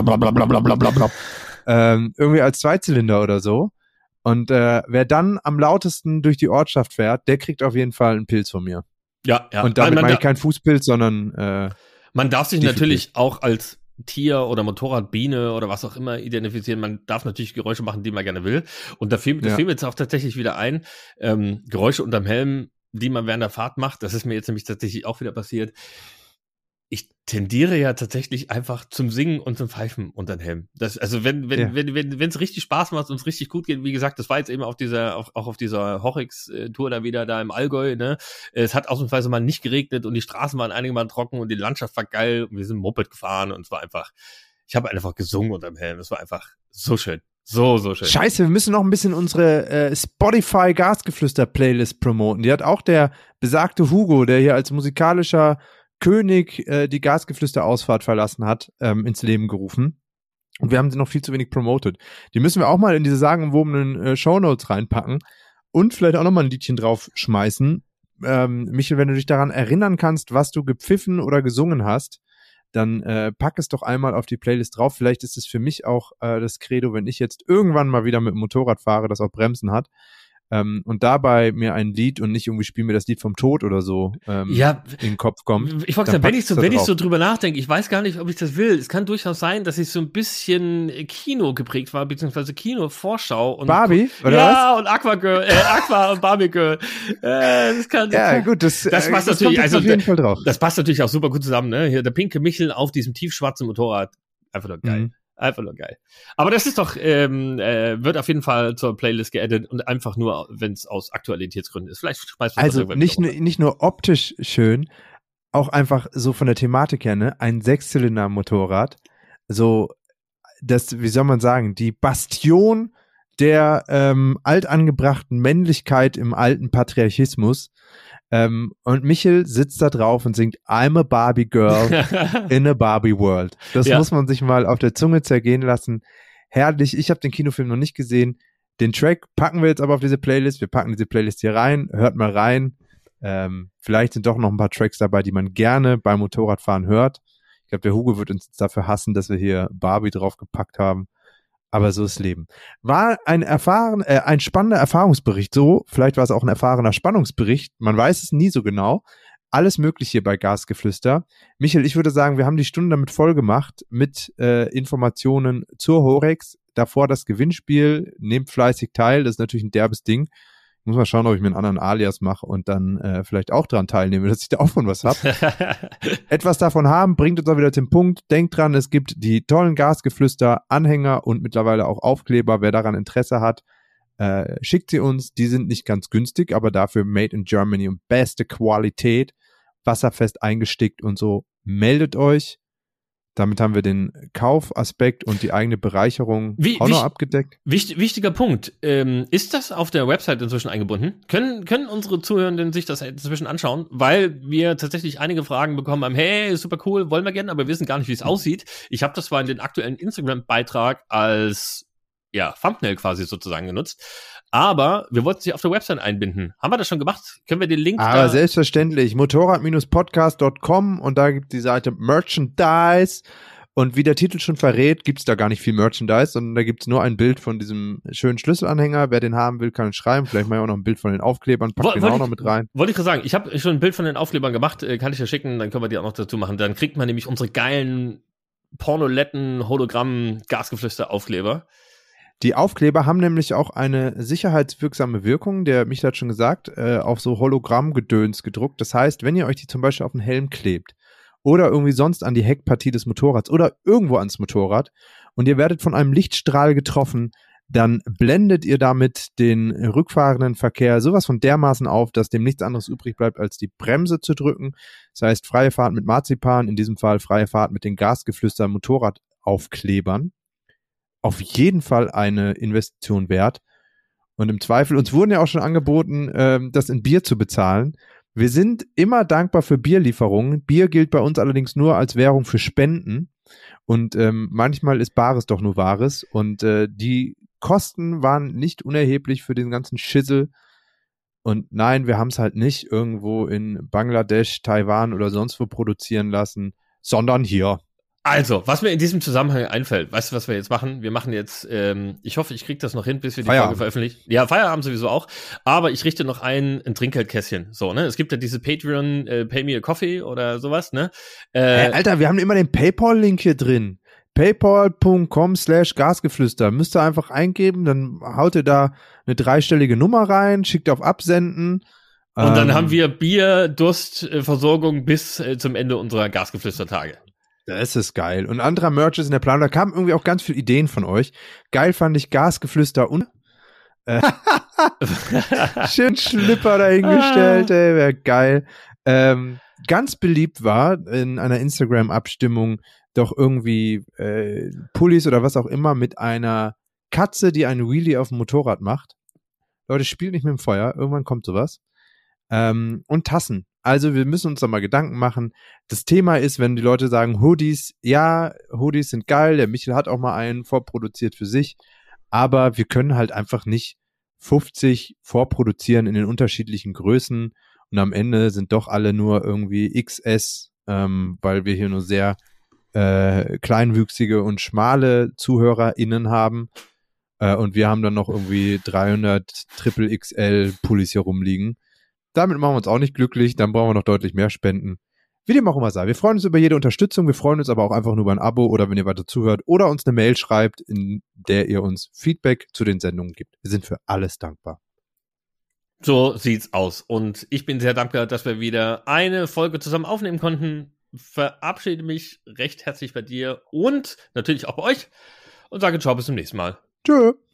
irgendwie als Zweizylinder oder so. Und wer dann am lautesten durch die Ortschaft fährt, der kriegt auf jeden Fall einen Pilz von mir. Ja. Und damit meine ich keinen Fußpilz, sondern man darf sich natürlich auch als Tier oder Motorradbiene oder was auch immer identifizieren. Man darf natürlich Geräusche machen, die man gerne will. Und da fiel mir jetzt auch tatsächlich wieder ein, Geräusche unterm Helm, die man während der Fahrt macht. Das ist mir jetzt nämlich tatsächlich auch wieder passiert. Ich tendiere ja tatsächlich einfach zum Singen und zum Pfeifen unter den Helm. Also wenn es richtig Spaß macht und es richtig gut geht, wie gesagt, das war jetzt eben auf dieser Horex-Tour da wieder da im Allgäu, ne? Es hat ausnahmsweise mal nicht geregnet und die Straßen waren einigermaßen trocken und die Landschaft war geil und wir sind Moped gefahren und es war einfach, ich habe einfach gesungen unterm Helm. Es war einfach so schön. So schön. Scheiße, wir müssen noch ein bisschen unsere Spotify Gasgeflüster Playlist promoten. Die hat auch der besagte Hugo, der hier als musikalischer König die Gasgeflüster-Ausfahrt verlassen hat, ins Leben gerufen. Und wir haben sie noch viel zu wenig promotet. Die müssen wir auch mal in diese sagenumwobenen Shownotes reinpacken und vielleicht auch nochmal ein Liedchen drauf schmeißen, Michael, wenn du dich daran erinnern kannst, was du gepfiffen oder gesungen hast, dann pack es doch einmal auf die Playlist drauf. Vielleicht ist es für mich auch das Credo, wenn ich jetzt irgendwann mal wieder mit dem Motorrad fahre, das auch Bremsen hat, und dabei mir ein Lied und nicht irgendwie spiel mir das Lied vom Tod oder so in den Kopf kommt. Ich wollte sagen, wenn ich so drüber nachdenke, ich weiß gar nicht, ob ich das will. Es kann durchaus sein, dass ich so ein bisschen Kino geprägt war, beziehungsweise Kino-Vorschau. Und Barbie, oder was? Ja, und Aqua und Barbie Girl. Das kann, gut, das passt natürlich, kommt auf jeden Fall drauf. Das passt natürlich auch super gut zusammen, ne? Hier der pinke Michel auf diesem tiefschwarzen Motorrad. Einfach nur geil. Mhm. Einfach nur geil. Aber das ist doch, wird auf jeden Fall zur Playlist geaddet und einfach nur, wenn es aus Aktualitätsgründen ist. Vielleicht schmeißt man Also nicht nur optisch schön, auch einfach so von der Thematik her, ne? Ein Sechszylinder-Motorrad, so das, wie soll man sagen, die Bastion der altangebrachten Männlichkeit im alten Patriarchismus. Und Michel sitzt da drauf und singt I'm a Barbie Girl in a Barbie World. Das muss man sich mal auf der Zunge zergehen lassen. Herrlich. Ich habe den Kinofilm noch nicht gesehen. Den Track packen wir jetzt aber auf diese Playlist. Wir packen diese Playlist hier rein. Hört mal rein. Vielleicht sind doch noch ein paar Tracks dabei, die man gerne beim Motorradfahren hört. Ich glaube, der Hugo wird uns dafür hassen, dass wir hier Barbie draufgepackt haben. Aber so ist Leben. War ein spannender Erfahrungsbericht so. Vielleicht war es auch ein erfahrener Spannungsbericht. Man weiß es nie so genau. Alles möglich hier bei Gasgeflüster. Michael, ich würde sagen, wir haben die Stunde damit voll gemacht mit Informationen zur Horex. Davor das Gewinnspiel. Nehmt fleißig teil. Das ist natürlich ein derbes Ding. Ich muss mal schauen, ob ich mir einen anderen Alias mache und dann vielleicht auch dran teilnehme, dass ich da auch von was habe. Etwas davon haben, bringt uns auch wieder zum Punkt. Denkt dran, es gibt die tollen Gasgeflüster, Anhänger und mittlerweile auch Aufkleber. Wer daran Interesse hat, schickt sie uns. Die sind nicht ganz günstig, aber dafür made in Germany und beste Qualität, wasserfest eingestickt und so. Meldet euch. Damit haben wir den Kaufaspekt und die eigene Bereicherung auch noch abgedeckt. Wichtiger Punkt. Ist das auf der Website inzwischen eingebunden? Können unsere Zuhörenden sich das inzwischen anschauen? Weil wir tatsächlich einige Fragen bekommen haben, hey, super cool, wollen wir gerne, aber wir wissen gar nicht, wie es aussieht. Ich habe das zwar in den aktuellen Instagram-Beitrag als Thumbnail quasi sozusagen genutzt. Aber wir wollten sie auf der Website einbinden. Haben wir das schon gemacht? Können wir den Link Aber selbstverständlich. Motorrad-podcast.com und da gibt die Seite Merchandise. Und wie der Titel schon verrät, gibt's da gar nicht viel Merchandise, sondern da gibt's nur ein Bild von diesem schönen Schlüsselanhänger. Wer den haben will, kann ihn schreiben. Vielleicht mal auch noch ein Bild von den Aufklebern. Packt den auch noch mit rein. Wollte ich gerade sagen, ich habe schon ein Bild von den Aufklebern gemacht. Kann ich ja schicken, dann können wir die auch noch dazu machen. Dann kriegt man nämlich unsere geilen Pornoletten, Hologramm, Gasgeflüster-Aufkleber. Die Aufkleber haben nämlich auch eine sicherheitswirksame Wirkung, der Michael hat schon gesagt, auf so Hologrammgedöns gedruckt. Das heißt, wenn ihr euch die zum Beispiel auf den Helm klebt oder irgendwie sonst an die Heckpartie des Motorrads oder irgendwo ans Motorrad und ihr werdet von einem Lichtstrahl getroffen, dann blendet ihr damit den rückfahrenden Verkehr sowas von dermaßen auf, dass dem nichts anderes übrig bleibt, als die Bremse zu drücken. Das heißt, freie Fahrt mit Marzipan, in diesem Fall freie Fahrt mit den Gasgeflüster Motorradaufklebern. Auf jeden Fall eine Investition wert. Und im Zweifel, uns wurden ja auch schon angeboten, das in Bier zu bezahlen. Wir sind immer dankbar für Bierlieferungen. Bier gilt bei uns allerdings nur als Währung für Spenden. Und manchmal ist Bares doch nur Wahres. Und die Kosten waren nicht unerheblich für den ganzen Schissel. Und nein, wir haben es halt nicht irgendwo in Bangladesch, Taiwan oder sonst wo produzieren lassen, sondern hier. Also, was mir in diesem Zusammenhang einfällt, weißt du, was wir jetzt machen? Wir machen jetzt, ich hoffe, ich kriege das noch hin, bis wir die Folge veröffentlichen. Ja, Feierabend sowieso auch. Aber ich richte noch ein Trinkgeldkästchen. So, ne? Es gibt ja diese Patreon, Pay Me a Coffee oder sowas, ne? Hey, Alter, wir haben immer den PayPal-Link hier drin. PayPal.com/Gasgeflüster. Müsst ihr einfach eingeben, dann haut ihr da eine 3-stellige Nummer rein, schickt auf Absenden. Und dann haben wir Bier, Durstversorgung bis zum Ende unserer Gasgeflüster-Tage. Das ist geil. Und anderer Merch ist in der Planung. Da kamen irgendwie auch ganz viele Ideen von euch. Geil fand ich Gasgeflüster und schön Schlipper dahingestellt, ey, wäre geil. Ganz beliebt war in einer Instagram-Abstimmung doch irgendwie Pullis oder was auch immer mit einer Katze, die einen Wheelie auf dem Motorrad macht. Leute, spielt nicht mit dem Feuer. Irgendwann kommt sowas. Und Tassen. Also wir müssen uns da mal Gedanken machen. Das Thema ist, wenn die Leute sagen, Hoodies, ja, Hoodies sind geil, der Michel hat auch mal einen vorproduziert für sich, aber wir können halt einfach nicht 50 vorproduzieren in den unterschiedlichen Größen und am Ende sind doch alle nur irgendwie XS, weil wir hier nur sehr kleinwüchsige und schmale ZuhörerInnen haben. Und wir haben dann noch irgendwie 300 Triple XL Pullis hier rumliegen. Damit machen wir uns auch nicht glücklich, dann brauchen wir noch deutlich mehr Spenden. Wie dem auch immer sei. Wir freuen uns über jede Unterstützung, wir freuen uns aber auch einfach nur über ein Abo oder wenn ihr weiter zuhört oder uns eine Mail schreibt, in der ihr uns Feedback zu den Sendungen gibt. Wir sind für alles dankbar. So sieht's aus. Und ich bin sehr dankbar, dass wir wieder eine Folge zusammen aufnehmen konnten. Verabschiede mich recht herzlich bei dir und natürlich auch bei euch und sage ciao, bis zum nächsten Mal. Tschö.